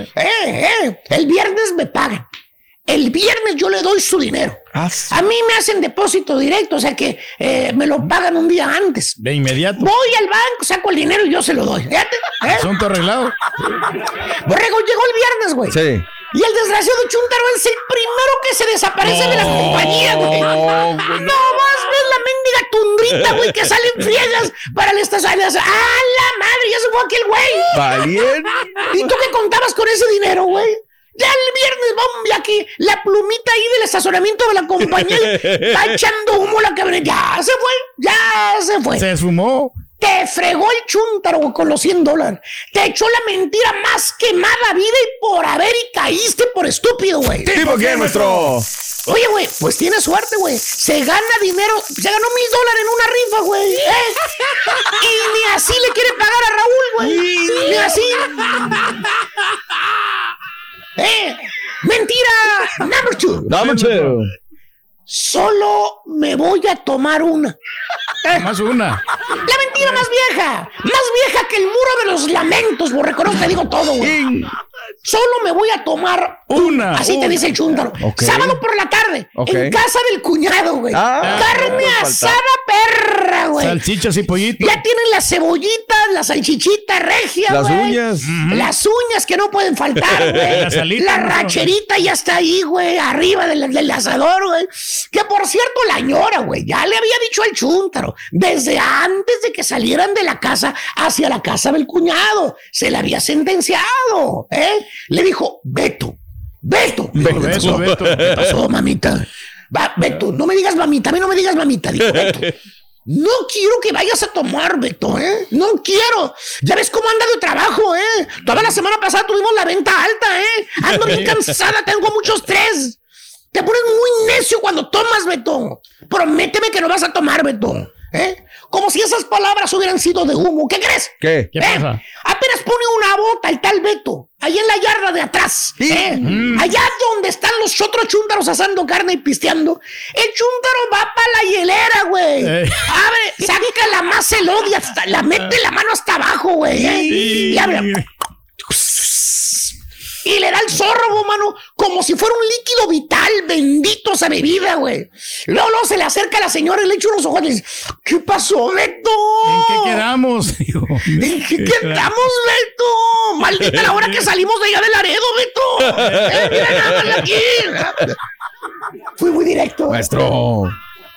El viernes me pagan. El viernes yo le doy su dinero. A mí me hacen depósito directo, o sea que me lo pagan un día antes. De inmediato. Voy al banco, saco el dinero y yo se lo doy. Asunto arreglado. Borrego, llegó el viernes, güey. Sí. Y el desgraciado chúntaro es el primero que se desaparece de la compañía, güey. No más ves la mendiga tundrita, güey, que salen friegas para el estación. ¡Ah, la madre! Ya se fue aquel güey. Valiente. ¿Y tú qué contabas con ese dinero, güey? Ya el viernes, vamos, ya que la plumita ahí del estacionamiento de la compañía está echando humo la camioneta. Ya se fue. Se esfumó. Te fregó el chúntaro con los $100. Te echó la mentira más quemada vida y por haber y caíste por estúpido, güey. ¿Tipo qué, nuestro? Oye, güey, pues tiene suerte, güey. Se gana dinero, se ganó $1,000 en una rifa, güey. Y ni así le quiere pagar a Raúl, güey. Ni así. Mentira number 2. Solo me voy a tomar una. Más una. La mentira más vieja que el muro de los lamentos, borreco, te digo todo, güey. Solo me voy a tomar una. Así te dice el chúntaro. Sábado por la tarde, en casa del cuñado, güey. Carne asada perra, güey. Salchichas y pollitos. Ya tienen las cebollitas, la salchichita regia, las güey. uñas. Las uñas que no pueden faltar, güey. La racherita ya está ahí, güey, arriba del asador, güey. Que por cierto, la ñora, güey, ya le había dicho al chúntaro, desde antes de que salieran de la casa hacia la casa del cuñado, se la había sentenciado, Le dijo, Beto. ¿Qué pasó, mamita? Beto, no me digas mamita, a mí no me digas mamita, dijo Beto. No quiero que vayas a tomar, Beto, No quiero. Ya ves cómo anda de trabajo, Toda la semana pasada tuvimos la venta alta, Ando bien cansada, tengo mucho estrés. Te pones muy necio cuando tomas, Beto. Prométeme que no vas a tomar, Beto. Como si esas palabras hubieran sido de humo. ¿Qué crees? ¿Qué pasa? Apenas pone una bota el tal Beto, ahí en la yarda de atrás. Allá donde están los otros chúntaros asando carne y pisteando. El chúntaro va para la hielera, güey. Abre, saca la más elodia, la mete la mano hasta abajo, güey. Y abre. Y le da el zorro, mano, como si fuera un líquido vital, bendito esa bebida, güey. Luego se le acerca a la señora y le echa unos ojos y le dice, ¿qué pasó, Beto? ¿En qué quedamos? ¿En qué quedamos, Beto? Maldita la hora que salimos de allá de Laredo, Beto. Mira nada más aquí. Fui muy directo. Maestro.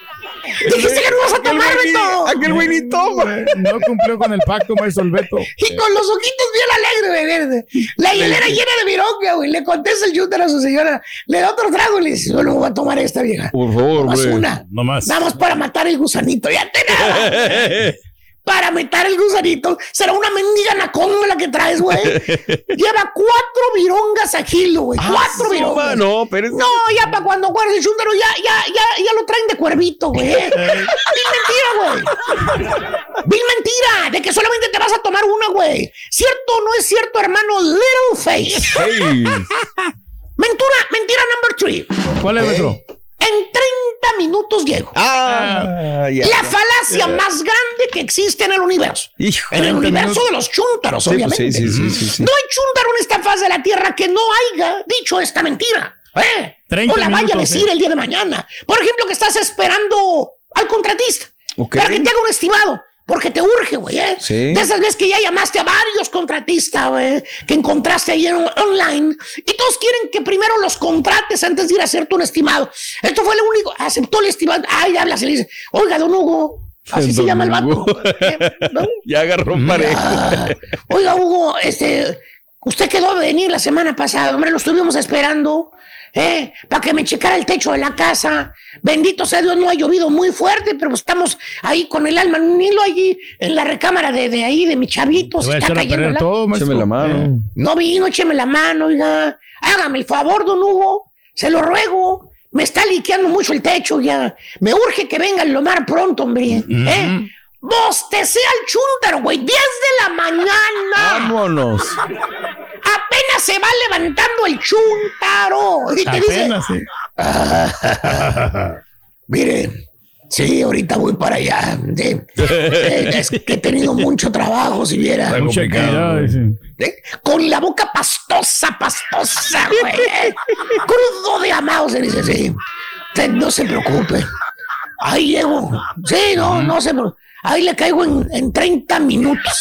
Dijiste que no vas a tomar, Beto. Aquel güey ni toma. No cumplió con el pacto, maestro el Beto. Y con los ojitos bien alegres, güey. La hielera llena de vironga, güey. Le contesta el chúntaro a su señora. Le da otro trago y le dice, yo no voy a tomar esta vieja. Por favor, nomás güey. una. Nomás. Vamos para matar el gusanito. Ya te nada. Para matar el gusanito. Será una mendiga anaconda la que traes, güey. Lleva 4 virongas a kilo, güey. 4 virongas. No, pero... No, ya para cuando guardes el chúntaro, ya lo traen de cuervito, güey. Vil mentira, güey. Vil mentira, de que solamente te vas a tomar una, güey. ¿Cierto o no es cierto, hermano Littleface? Hey. Mentira number 3. ¿Cuál es, maestro? En 30 minutos llego. Ya. La falacia más grande que existe en el universo. Hijo, en el universo de los chúntaros, sí, obviamente. Sí. No hay chúntaro en esta faz de la tierra que no haya dicho esta mentira. O la vaya a decir el día de mañana. Por ejemplo, que estás esperando al contratista para que te haga un estimado. Porque te urge, güey, Sí. De esas veces que ya llamaste a varios contratistas, güey, que encontraste ahí online, y todos quieren que primero los contrates antes de ir a hacerte un estimado. Esto fue lo único. Aceptó el estimado. Ay, hablas y le dice, oiga, don Hugo. Así se llama el vato. ¿No? Ya agarró pareja. Oiga, Hugo, usted quedó de venir la semana pasada, hombre, lo estuvimos esperando. Para que me checara el techo de la casa. Bendito sea Dios, no ha llovido muy fuerte, pero estamos ahí con el alma en un hilo allí en la recámara de ahí, de mi chavito. Se está cayendo todo, écheme la mano. No vino, écheme la mano, oiga. Hágame el favor, don Hugo. Se lo ruego. Me está liqueando mucho el techo ya. Me urge que vengan lo más pronto, hombre. Bostecé al chúntaro, güey. 10 de la mañana. Vámonos. Apenas se va levantando el chúntaro. Y te Apenas, dice, mire, sí, ahorita voy para allá. Sí. Es que he tenido mucho trabajo, si viera. Mucha actividad, Con la boca pastosa, güey. Crudo de amado, se dice, sí. Usted no se preocupe. Ahí llego. Sí, no se preocupe. Ahí le caigo en 30 minutos.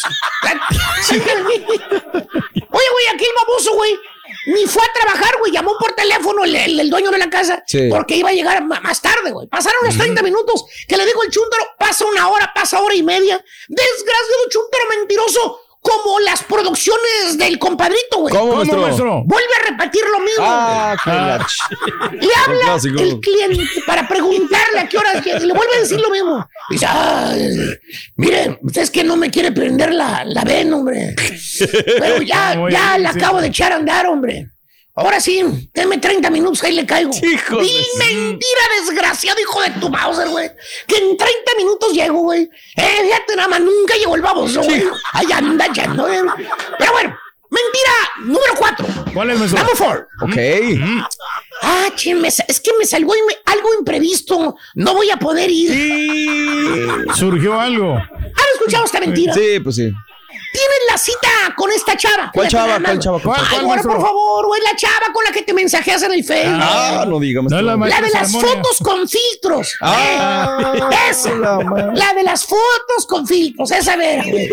Oye, güey, aquí el baboso, güey, ni fue a trabajar, güey. Llamó por teléfono el dueño de la casa, porque iba a llegar más tarde, güey. Pasaron los 30 minutos que le digo el chúntaro, pasa una hora, pasa hora y media. Desgraciado chúntaro mentiroso. Como las producciones del compadrito, güey. ¿Cómo, maestro? Vuelve a repetir lo mismo. Le habla el cliente para preguntarle a qué horas. Le vuelve a decir lo mismo. Dice, mire, usted es que no me quiere prender la ven, hombre. Pero ya la acabo de echar a andar, hombre. Ahora sí, déme 30 minutos, ahí le caigo. Mentira, desgraciado hijo de tu Mauser, güey. Que en 30 minutos llego, güey. Fíjate nada más, nunca llegó el baboso, güey. Ahí anda, ya no. Pero bueno, mentira número 4. ¿Cuál es, maestro? Number 4. Ok. Es que me salió algo imprevisto. No voy a poder ir. Surgió algo. ¿Han escuchado esta mentira? Sí, pues sí. Tienes la cita con esta chava. ¿Cuál chava? Ay, bueno, por favor, güey, la chava con la que te mensajeas en el Facebook. No digamos. La de las fotos con filtros. Esa. La de las fotos con filtros. Esa vera, güey.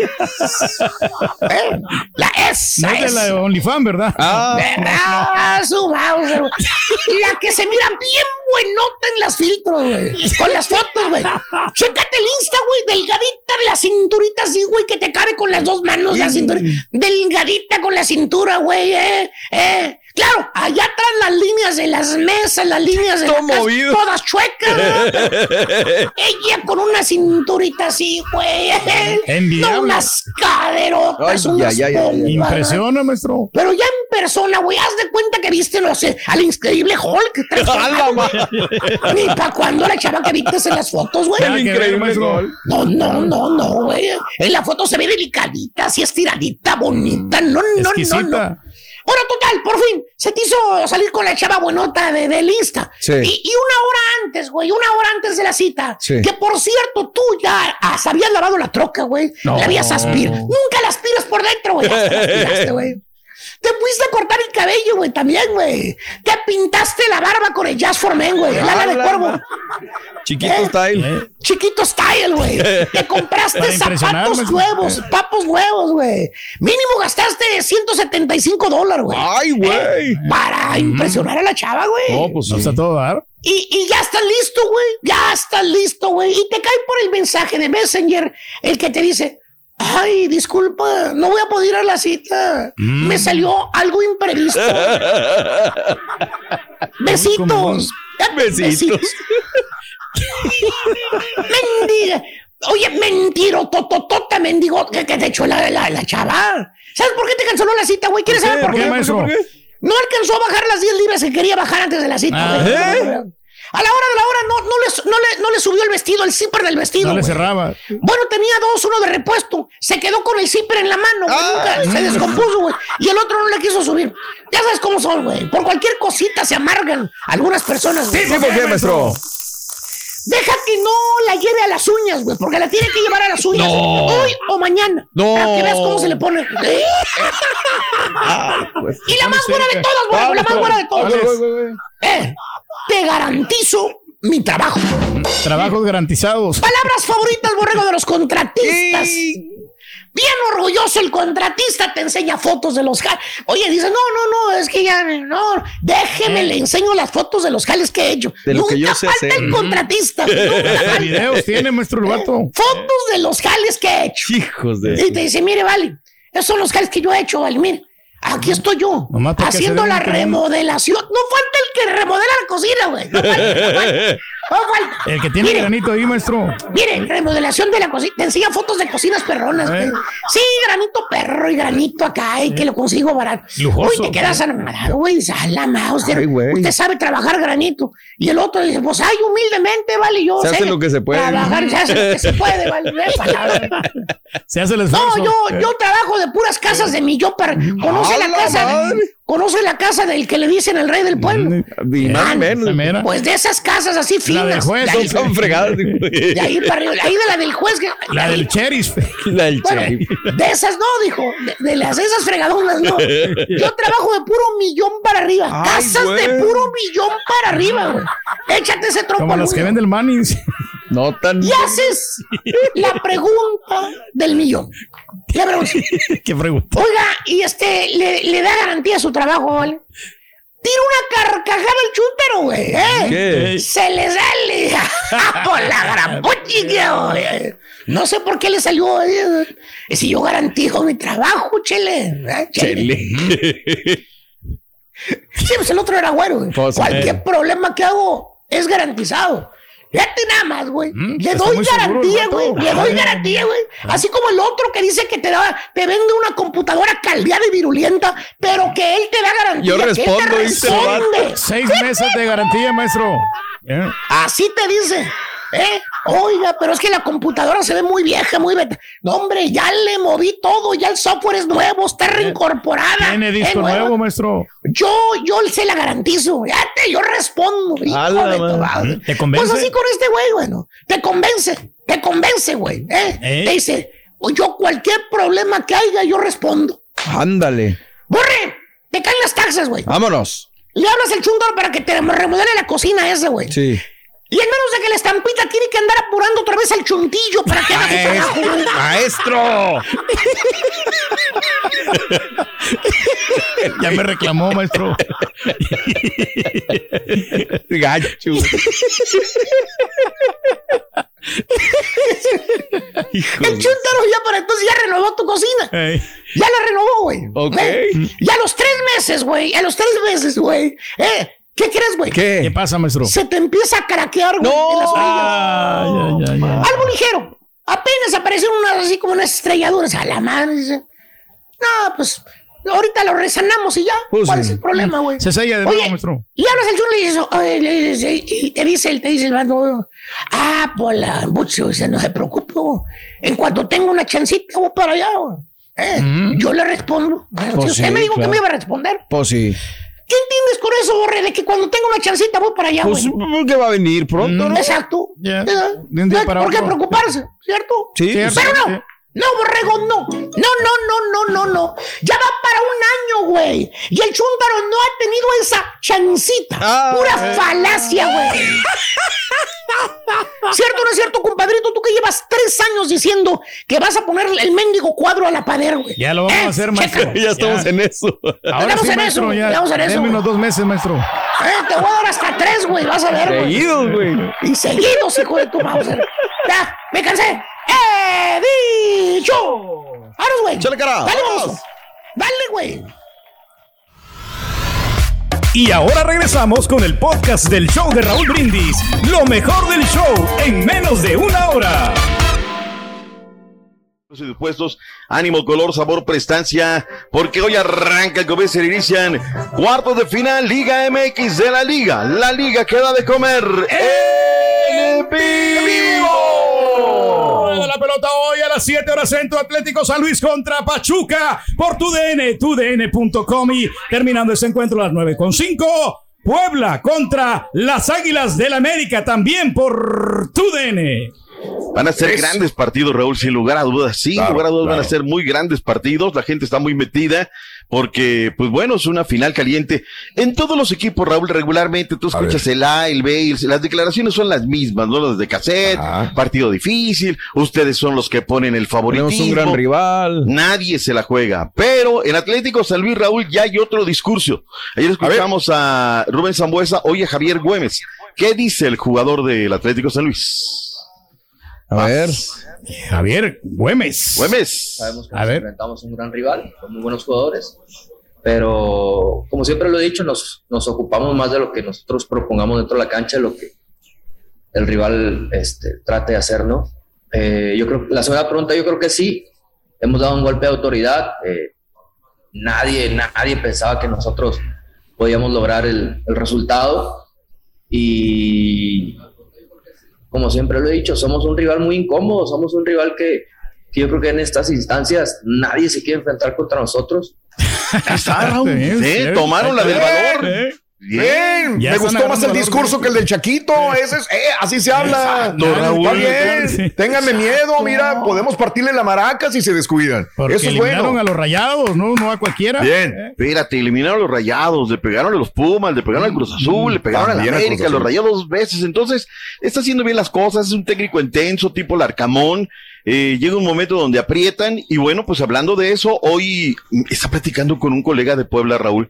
Esa. No es de la de OnlyFans, ¿verdad? Su Mauser, güey. La que se mira bien buenota en las filtros, güey. Con las fotos, güey. Chécate el Insta, güey. Delgadita de la cinturita así, güey, que te cabe con las dos manos la cintura. Delgadita con la cintura, güey. Claro, allá atrás las líneas de las mesas, las líneas de la casa, todas chuecas. Ella con una cinturita así, güey. No, unas caderotas, unas pompas. Impresiona, maestro. Pero ya en persona, güey, haz de cuenta que viste, no sé, al increíble Hulk. Ni para cuando la chava que viste en las fotos, güey. El increíble Hulk. No, güey. En la foto se ve delicadita, así estiradita, bonita. No. Ahora, total, por fin, se te hizo salir con la chava buenota del Insta. Sí. Y una hora antes, güey, de la cita, que por cierto, tú ya habías lavado la troca, güey. La habías aspirado. Nunca la aspiras por dentro, güey. Ya te la aspiraste, güey. Te fuiste a cortar el cabello, güey, también, güey. Te pintaste la barba con el Jazz for Men, güey. El ala de cuervo. Chiquito style. Chiquito style, güey. Te compraste zapatos nuevos, papos nuevos, güey. Mínimo gastaste $175, güey. Ay, güey. Para impresionar a la chava, güey. No, pues no está todo dar. Y ya estás listo, güey. Ya estás listo, güey. Y te cae por el mensaje de Messenger el que te dice: ay, disculpa, no voy a poder ir a la cita. Me salió algo imprevisto. Besitos. Besitos. Mendiga. Oye, mentiro, tototota, mendigo, que te echó la chava. ¿Sabes por qué te canceló la cita, güey? ¿Quieres saber por qué? Maestro? No alcanzó a bajar las 10 libras que quería bajar antes de la cita. A la hora de la hora no le subió el vestido, el zipper del vestido. No le cerraba. Bueno, tenía uno de repuesto. Se quedó con el zipper en la mano. Nunca se descompuso, güey. Y el otro no le quiso subir. Ya sabes cómo son, güey. Por cualquier cosita se amargan algunas personas. Sí, ¿por qué, maestro? Deja que no la lleve a las uñas, güey, porque la tiene que llevar a las uñas hoy o mañana. Para que veas cómo se le pone. Y la más buena de todas, güey, la más buena de todas. Te garantizo mi trabajo. Trabajos garantizados. Palabras favoritas, borrego, de los contratistas. Bien orgulloso el contratista, te enseña fotos de los jales. Oye, dice, no, es que ya, no, déjeme, le enseño las fotos de los jales que he hecho. De lo que yo sé hacer. El contratista. Videos tiene, maestro el vato. Fotos de los jales que he hecho. Hijos de... Y te dice, mire, vale, esos son los jales que yo he hecho, vale, mire. Aquí estoy yo, haciendo la remodelación. No falta el que remodela la cocina, güey. No falta. El que tiene granito ahí, maestro. Miren, remodelación de la cocina. Te enseña fotos de cocinas perronas. Sí, granito perro y granito acá, y que lo consigo barato. Lujoso. Uy, te quedas anonadado, güey. Usted sabe trabajar granito. Y el otro dice, pues, ay, humildemente, vale, yo se sé hace lo que se puede. Trabajar, se hace lo que se puede, vale. Se hace el esfuerzo. No, yo trabajo de puras casas de millón para... ¿Conoce la casa del que le dicen el rey del pueblo? Más o menos. Pues de esas casas así finas. La del juez. Son fregadas. De ahí para arriba. Ahí de la del juez. La del sheriff. La del sheriff. De esas no, dijo. De esas fregadonas no. Yo trabajo de puro millón para arriba. Ay, casas de puro millón para arriba, güey. Échate ese trompo. Como las que venden el Mannings. No tan... Y haces la pregunta del millón. La pregunta. ¿Qué pregunta? Oiga, y le da garantía a su trabajo, ¿vale? Tira una carcajada al chúntaro, güey. ¿Qué? Se le sale por la gran puchica, güey. No sé por qué le salió. Si yo garantizo mi trabajo, chele. Chele. Sí, pues el otro era güero, güey. Cualquier problema que hago es garantizado. Fíjate nada más, güey. Le doy garantía, güey. Le doy garantía, güey. Así como el otro que dice que te vende una computadora caldeada y virulenta, pero que él te da garantía. Yo respondo, dice el vato. 6 meses de garantía, maestro. Así te dice. Oiga, pero es que la computadora se ve muy vieja, muy beta. No, hombre, ya le moví todo, ya el software es nuevo, está reincorporada. Tiene disco nuevo, maestro. Yo se la garantizo. Yo respondo. ¿Te convence? Pues así con este güey, bueno. Te convence, güey. Te dice, yo cualquier problema que haya, yo respondo. Ándale. Borre, te caen las taxas, güey. Vámonos. Le hablas al chúndaro para que te remodele la cocina esa, güey. Sí. Y en menos de que la estampita tiene que andar apurando otra vez al chuntillo para que haga su trabajo. ¡Maestro! Ya me reclamó, maestro. Gacho. El chúntaro ya para entonces ya renovó tu cocina. Ya la renovó, güey. Okay. Y a los 3 meses, güey. ¿Qué crees, güey? ¿Qué pasa, maestro? Se te empieza a craquear, güey, en las orillas. Algo ligero. Apenas aparecieron así como unas estrelladuras. A la madre. Dice, no, pues ahorita lo resanamos y ya. Pues ¿cuál es el problema, güey? Se sella de nuevo, maestro. Y hablas el chulo y te dice el vato, pues la mucho, dice, no se preocupe, en cuanto tenga una chancita, voy para allá, yo le respondo. Si usted me dijo que me iba a responder. Pues sí. ¿Qué entiendes con eso, Borre? De que cuando tenga una chancita voy para allá, pues que va a venir pronto, ¿no? Exacto. Yeah. ¿Por qué preocuparse? ¿Cierto? Sí. Pero no. No, Borrego, no. No. Ya va para un año, güey. Y el Chúntaro no ha tenido esa chancita. Pura falacia, güey. ¿Cierto o no es cierto, compadrito? Tú que llevas 3 años diciendo que vas a poner el mendigo cuadro a la pared, güey. Ya lo vamos a hacer, maestro. Ya estamos en eso. Ahora sí, maestro, Vamos en eso. Deme unos 2 meses, maestro. Te voy a dar hasta 3, güey. Vas a ver, güey. Seguidos, güey. Y seguidos, hijo de tu Mauser. Ya, me cansé. ¡He dicho! ¡Ahora, güey! ¡Chale, cara! ¡Dale, vamos! ¡Dale, güey! Y ahora regresamos con el podcast del show de Raúl Brindis. Lo mejor del show en menos de 1 hora. Y dispuestos, ánimo, color, sabor, prestancia, porque hoy arranca, como se inician cuartos de final, Liga MX de la Liga queda de comer en vivo. La pelota hoy a las 7 horas centro, Atlético San Luis contra Pachuca por TUDN, tudn.com, y terminando ese encuentro a las 9:05, Puebla contra las Águilas del América, también por TUDN. Van a ser grandes partidos, Raúl, sin lugar a dudas. Van a ser muy grandes partidos. La gente está muy metida porque, pues bueno, es una final caliente. En todos los equipos, Raúl, regularmente tú escuchas el A, el B, las declaraciones son las mismas, ¿no? Las de cassette, partido difícil, ustedes son los que ponen el favoritismo. Tenemos un gran rival. Nadie se la juega. Pero en Atlético San Luis, Raúl, ya hay otro discurso. Ayer escuchamos a Rubén Sambueza, hoy a Javier Güemes. ¿Qué dice el jugador del Atlético San Luis? A ver, Javier Güemes. Sabemos que nos enfrentamos a un gran rival, con muy buenos jugadores, pero como siempre lo he dicho, nos ocupamos más de lo que nosotros propongamos dentro de la cancha, de lo que el rival trate de hacer, ¿no? Yo creo, la segunda pregunta, yo creo que sí, hemos dado un golpe de autoridad. Nadie pensaba que nosotros podíamos lograr el resultado, y como siempre lo he dicho, somos un rival muy incómodo, somos un rival que yo creo que en estas instancias nadie se quiere enfrentar contra nosotros. Está, Raúl. Tomaron la del valor. Bien, me gustó más el discurso que el del Chaquito. Ese es, así se habla. Exacto, Raúl. Está bien. Ténganme miedo, mira, podemos partirle la maraca si se descuidan. Porque eso es bueno. A los Rayados, no a cualquiera. Bien, espérate, eliminaron a los Rayados, le pegaron a los Pumas, le pegaron al Cruz Azul, le pegaron a la América, a los Rayados 2 veces. Entonces, está haciendo bien las cosas, es un técnico intenso, tipo Larcamón. Llega un momento donde aprietan, y bueno, pues hablando de eso, hoy está platicando con un colega de Puebla, Raúl.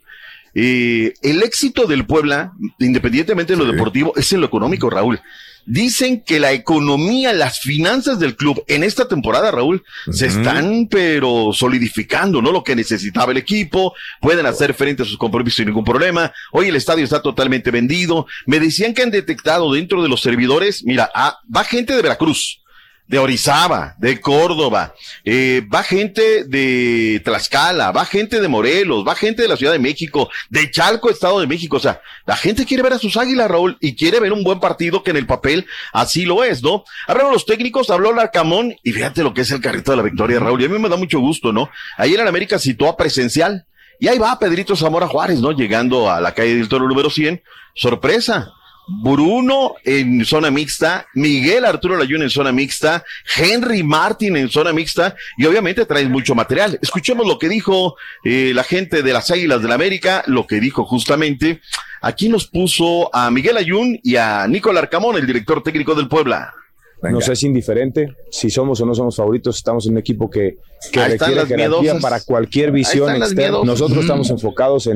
El éxito del Puebla, independientemente de lo deportivo, es en lo económico, Raúl. Dicen que la economía, las finanzas del club en esta temporada, Raúl, se están pero solidificando, ¿no? Lo que necesitaba el equipo, pueden hacer frente a sus compromisos sin ningún problema. Hoy el estadio está totalmente vendido. Me decían que han detectado dentro de los servidores, mira, va gente de Veracruz, de Orizaba, de Córdoba, va gente de Tlaxcala, va gente de Morelos, va gente de la Ciudad de México, de Chalco, Estado de México. O sea, la gente quiere ver a sus Águilas, Raúl, y quiere ver un buen partido, que en el papel así lo es, ¿no? Hablaron los técnicos, habló Larcamón, y fíjate lo que es el carrito de la victoria, Raúl, y a mí me da mucho gusto, ¿no? Ayer en América citó a Presencial, y ahí va Pedrito Zamora Juárez, ¿no? Llegando a la calle del Toro número 100, sorpresa. Bruno en zona mixta, Miguel Arturo Layún en zona mixta, Henry Martin en zona mixta, y obviamente traes mucho material. Escuchemos lo que dijo la gente de las Águilas del América, lo que dijo justamente. Aquí nos puso a Miguel Layún y a Nicolás Arcamón, el director técnico del Puebla. Nos es indiferente si somos o no somos favoritos. Estamos en un equipo que requiere jerarquía para cualquier visión externa. Nosotros estamos enfocados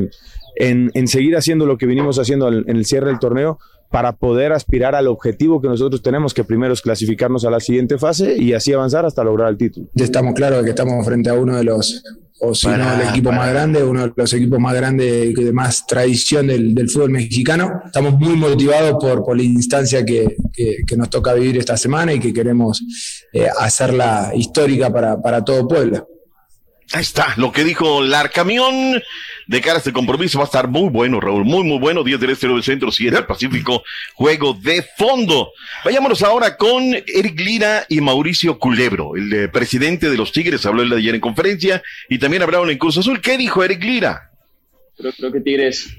en seguir haciendo lo que vinimos haciendo en el cierre del torneo, para poder aspirar al objetivo que nosotros tenemos, que primero es clasificarnos a la siguiente fase y así avanzar hasta lograr el título. Ya estamos claros de que estamos frente a uno de los, o si no el equipo más grande, uno de los equipos más grandes, de más tradición del fútbol mexicano. Estamos muy motivados por la instancia que nos toca vivir esta semana, y que queremos hacerla histórica para todo Puebla. Ahí está, lo que dijo Larcamión de cara a este compromiso. Va a estar muy bueno, Raúl, muy bueno. 10 del Este, 9 del Centro, 7 del Pacífico, juego de fondo. Vayámonos ahora con Eric Lira y Mauricio Culebro, el presidente de los Tigres. Habló el de ayer en conferencia, y también hablaron en Cruz Azul. ¿Qué dijo Eric Lira? Creo que Tigres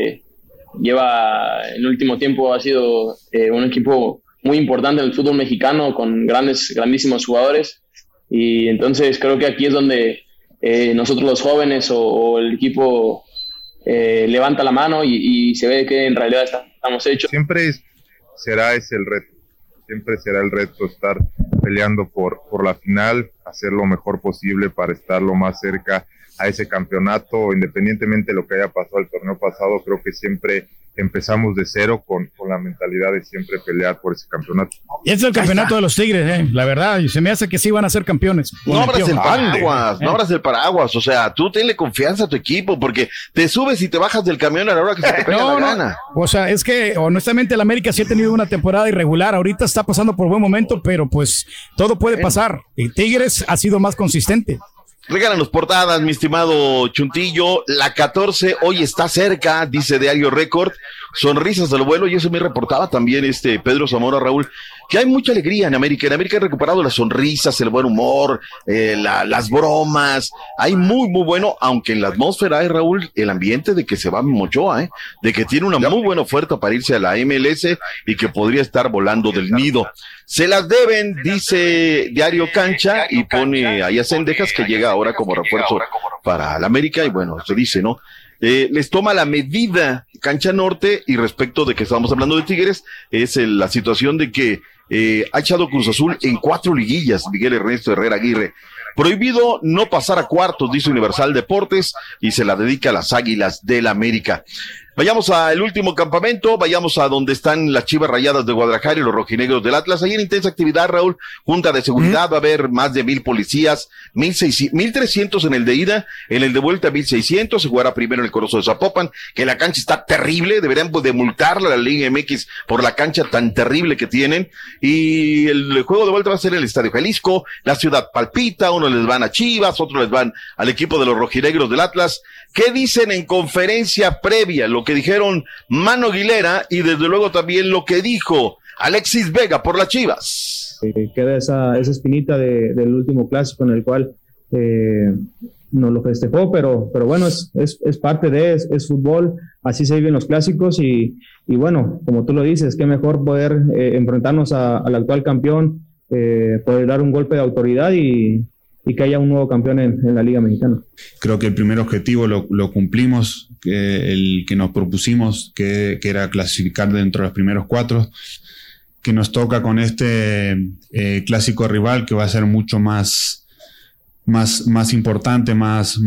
lleva, en el último tiempo, ha sido un equipo muy importante en el fútbol mexicano, con grandísimos jugadores. Y entonces creo que aquí es donde nosotros los jóvenes o el equipo levanta la mano y se ve que en realidad estamos hechos. Siempre será ese el reto, siempre será el reto estar peleando por la final, hacer lo mejor posible para estar lo más cerca a ese campeonato, independientemente de lo que haya pasado el torneo pasado. Creo que siempre empezamos de cero con la mentalidad de siempre pelear por ese campeonato. Y es el campeonato de los Tigres, la verdad, y se me hace que sí van a ser campeones. No abras el paraguas, no abras el paraguas, o sea, tú tenle confianza a tu equipo, porque te subes y te bajas del camión a la hora que se te pega la gana. O sea, es que honestamente el América sí ha tenido una temporada irregular, ahorita está pasando por buen momento, pero pues todo puede pasar. Y Tigres ha sido más consistente. Regálanos portadas, mi estimado Chuntillo. La 14 hoy está cerca, dice Diario Récord. Sonrisas al vuelo, y eso me reportaba también Pedro Zamora, Raúl, que hay mucha alegría en América. En América han recuperado las sonrisas, el buen humor, las bromas. Hay muy bueno, aunque en la atmósfera hay, Raúl, el ambiente de que se va Mochoa, de que tiene una muy buena oferta para irse a la MLS y que podría estar volando del nido. Se las deben, dice Diario Cancha, y pone ahí a Cendejas, que llega ahora como refuerzo para la América, y bueno, se dice, ¿no? Les toma la medida Cancha Norte, y respecto de que estábamos hablando de Tigres, es la situación de que ha echado Cruz Azul en 4 liguillas, Miguel Ernesto Herrera Aguirre. Prohibido no pasar a cuartos, dice Universal Deportes, y se la dedica a las Águilas del América. Vayamos al último campamento, vayamos a donde están las Chivas Rayadas de Guadalajara y los rojinegros del Atlas. Ahí en intensa actividad, Raúl, junta de seguridad, va a haber más de 1,000 policías, 1,300 en el de ida, en el de vuelta 1,600, se jugará primero en el Coloso de Zapopan, que la cancha está terrible, deberían de multarla a la Liga MX por la cancha tan terrible que tienen, y el juego de vuelta va a ser en el Estadio Jalisco. La ciudad palpita, unos les van a Chivas, otros les van al equipo de los rojinegros del Atlas. ¿Qué dicen en conferencia previa? Lo que dijeron Mano Aguilera, y desde luego también lo que dijo Alexis Vega por las Chivas. Queda esa espinita del último clásico en el cual nos lo festejó, pero bueno, es parte es fútbol, así se viven los clásicos, y bueno, como tú lo dices, qué mejor poder enfrentarnos al actual campeón, poder dar un golpe de autoridad y que haya un nuevo campeón en la Liga Mexicana. Creo que el primer objetivo lo cumplimos, el que nos propusimos, que era clasificar dentro de los primeros 4, que nos toca con este clásico rival, que va a ser mucho más importante,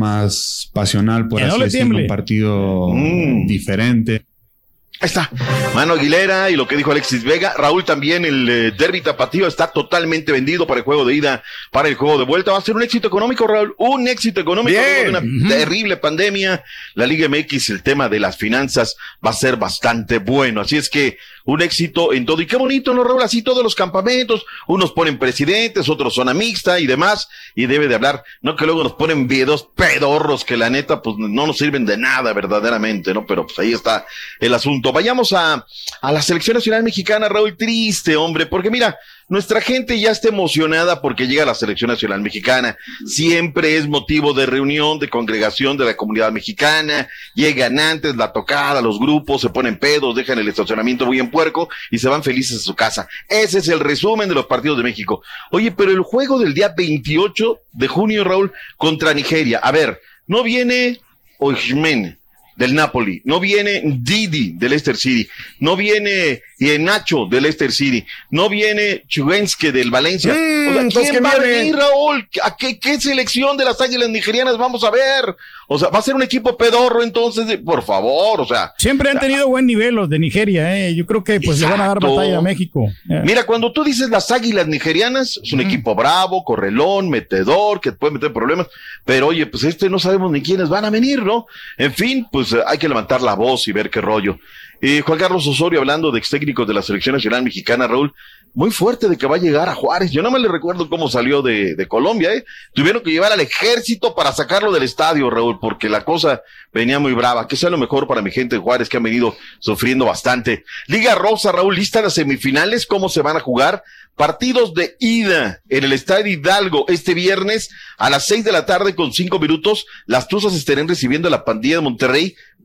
más pasional, por así decirlo, un partido diferente. Ahí está, Mano Aguilera y lo que dijo Alexis Vega. Raúl, también el derbi tapatío está totalmente vendido para el juego de ida, para el juego de vuelta. Va a ser un éxito económico, Raúl, un éxito económico. De una terrible pandemia. La Liga MX, el tema de las finanzas va a ser bastante bueno. Así es que un éxito en todo. Y qué bonito, ¿no, Raúl? Así todos los campamentos, unos ponen presidentes, otros zona mixta y demás, y debe de hablar, no que luego nos ponen videos pedorros que la neta, pues no nos sirven de nada verdaderamente, ¿no? Pero pues ahí está el asunto. Vayamos a la selección nacional mexicana, Raúl. Triste, hombre, porque mira, nuestra gente ya está emocionada porque llega a la selección nacional mexicana. Siempre es motivo de reunión, de congregación de la comunidad mexicana. Llegan antes, la tocada, los grupos, se ponen pedos, dejan el estacionamiento muy en puerco y se van felices a su casa. Ese es el resumen de los partidos de México. Oye, pero el juego del día 28 de junio, Raúl, contra Nigeria. A ver, no viene Osimhen del Napoli, no viene Didi del Leicester City, no viene Nacho del Leicester City, no viene Chuguenske del Valencia. O sea, ¿quién va a venir, Raúl? ¿A qué selección de las Águilas nigerianas vamos a ver? O sea, va a ser un equipo pedorro, entonces, por favor, o sea. Siempre han tenido buen nivel los de Nigeria, Yo creo que pues le van a dar batalla a México. Mira, cuando tú dices las Águilas nigerianas, es un equipo bravo, correlón, metedor, que puede meter problemas, pero oye, pues no sabemos ni quiénes van a venir, ¿no? En fin, pues hay que levantar la voz y ver qué rollo. Juan Carlos Osorio, hablando de ex técnicos de la selección nacional mexicana, Raúl, muy fuerte de que va a llegar a Juárez. Yo no me le recuerdo cómo salió de Colombia, Tuvieron que llevar al ejército para sacarlo del estadio, Raúl, porque la cosa venía muy brava. Que sea lo mejor para mi gente de Juárez, que han venido sufriendo bastante. Liga Rosa, Raúl, lista las semifinales, ¿cómo se van a jugar? Partidos de ida en el Estadio Hidalgo este viernes a las 6 de la tarde con 5 minutos. Las Tuzas estarán recibiendo a la Pandilla de Monterrey.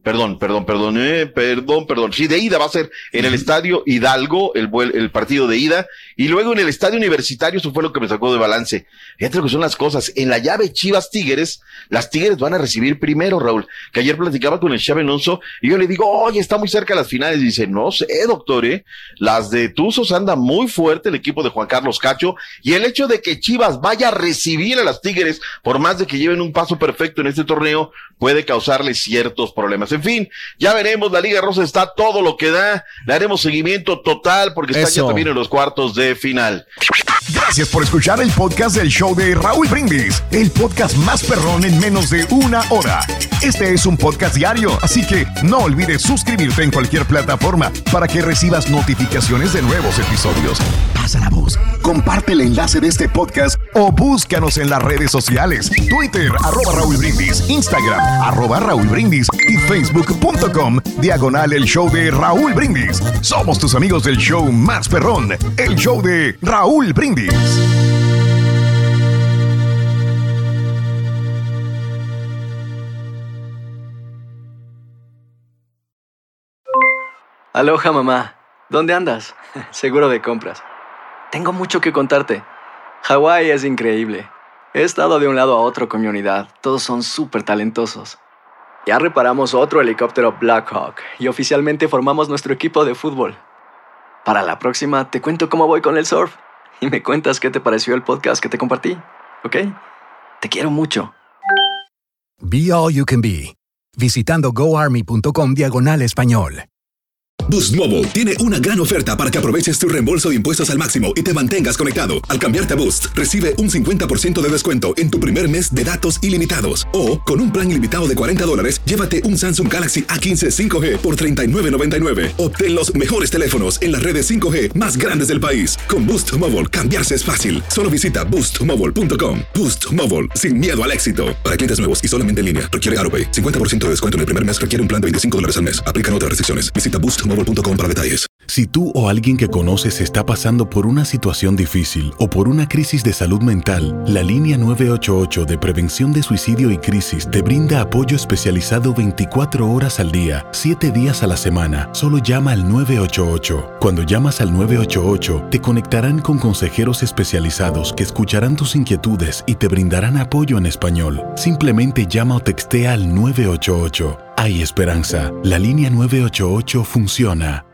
Perdón. Sí, de ida va a ser en el Estadio Hidalgo, el partido de ida, y luego en el Estadio Universitario, eso fue lo que me sacó de balance. Fíjate lo que son las cosas. En la llave Chivas-Tigres, las Tigres van a recibir primero, Raúl, que ayer platicaba con el Xavi Alonso, y yo le digo, oye, está muy cerca las finales, y dice, no sé, doctor, las de Tuzos anda muy fuerte el equipo de Juan Carlos Cacho, y el hecho de que Chivas vaya a recibir a las Tigres, por más de que lleven un paso perfecto en este torneo, puede causarle ciertos problemas. En fin, ya veremos, la Liga Rosa está todo lo que da, le haremos seguimiento total porque están ya también en los cuartos de final. Gracias por escuchar el podcast del show de Raúl Brindis, el podcast más perrón en menos de una hora. Este es un podcast diario, así que no olvides suscribirte en cualquier plataforma para que recibas notificaciones de nuevos episodios. Pasa la voz, comparte el enlace de este podcast o búscanos en las redes sociales, Twitter, @Raúl Brindis, Instagram, @Raúl Brindis y Facebook.com/el show de Raúl Brindis. Somos tus amigos del show más perrón, el show de Raúl Brindis. Aloha, mamá. ¿Dónde andas? Seguro de compras. Tengo mucho que contarte. Hawái es increíble. He estado de un lado a otro con mi unidad. Todos son súper talentosos. Ya reparamos otro helicóptero Blackhawk y oficialmente formamos nuestro equipo de fútbol. Para la próxima te cuento cómo voy con el surf y me cuentas qué te pareció el podcast que te compartí, ¿ok? Te quiero mucho. Be All You Can Be, visitando goarmy.com/español. Boost Mobile tiene una gran oferta para que aproveches tu reembolso de impuestos al máximo y te mantengas conectado. Al cambiarte a Boost, recibe un 50% de descuento en tu primer mes de datos ilimitados. O, con un plan ilimitado de $40, llévate un Samsung Galaxy A15 5G por $39.99. Obtén los mejores teléfonos en las redes 5G más grandes del país. Con Boost Mobile, cambiarse es fácil. Solo visita boostmobile.com. Boost Mobile, sin miedo al éxito. Para clientes nuevos y solamente en línea, requiere AutoPay. 50% de descuento en el primer mes requiere un plan de $25 al mes. Aplican otras restricciones. Visita boostmobile.com para detalles. Si tú o alguien que conoces está pasando por una situación difícil o por una crisis de salud mental, la línea 988 de prevención de suicidio y crisis te brinda apoyo especializado 24 horas al día, 7 días a la semana. Solo llama al 988. Cuando llamas al 988, te conectarán con consejeros especializados que escucharán tus inquietudes y te brindarán apoyo en español. Simplemente llama o textea al 988. Hay esperanza. La línea 988 funciona.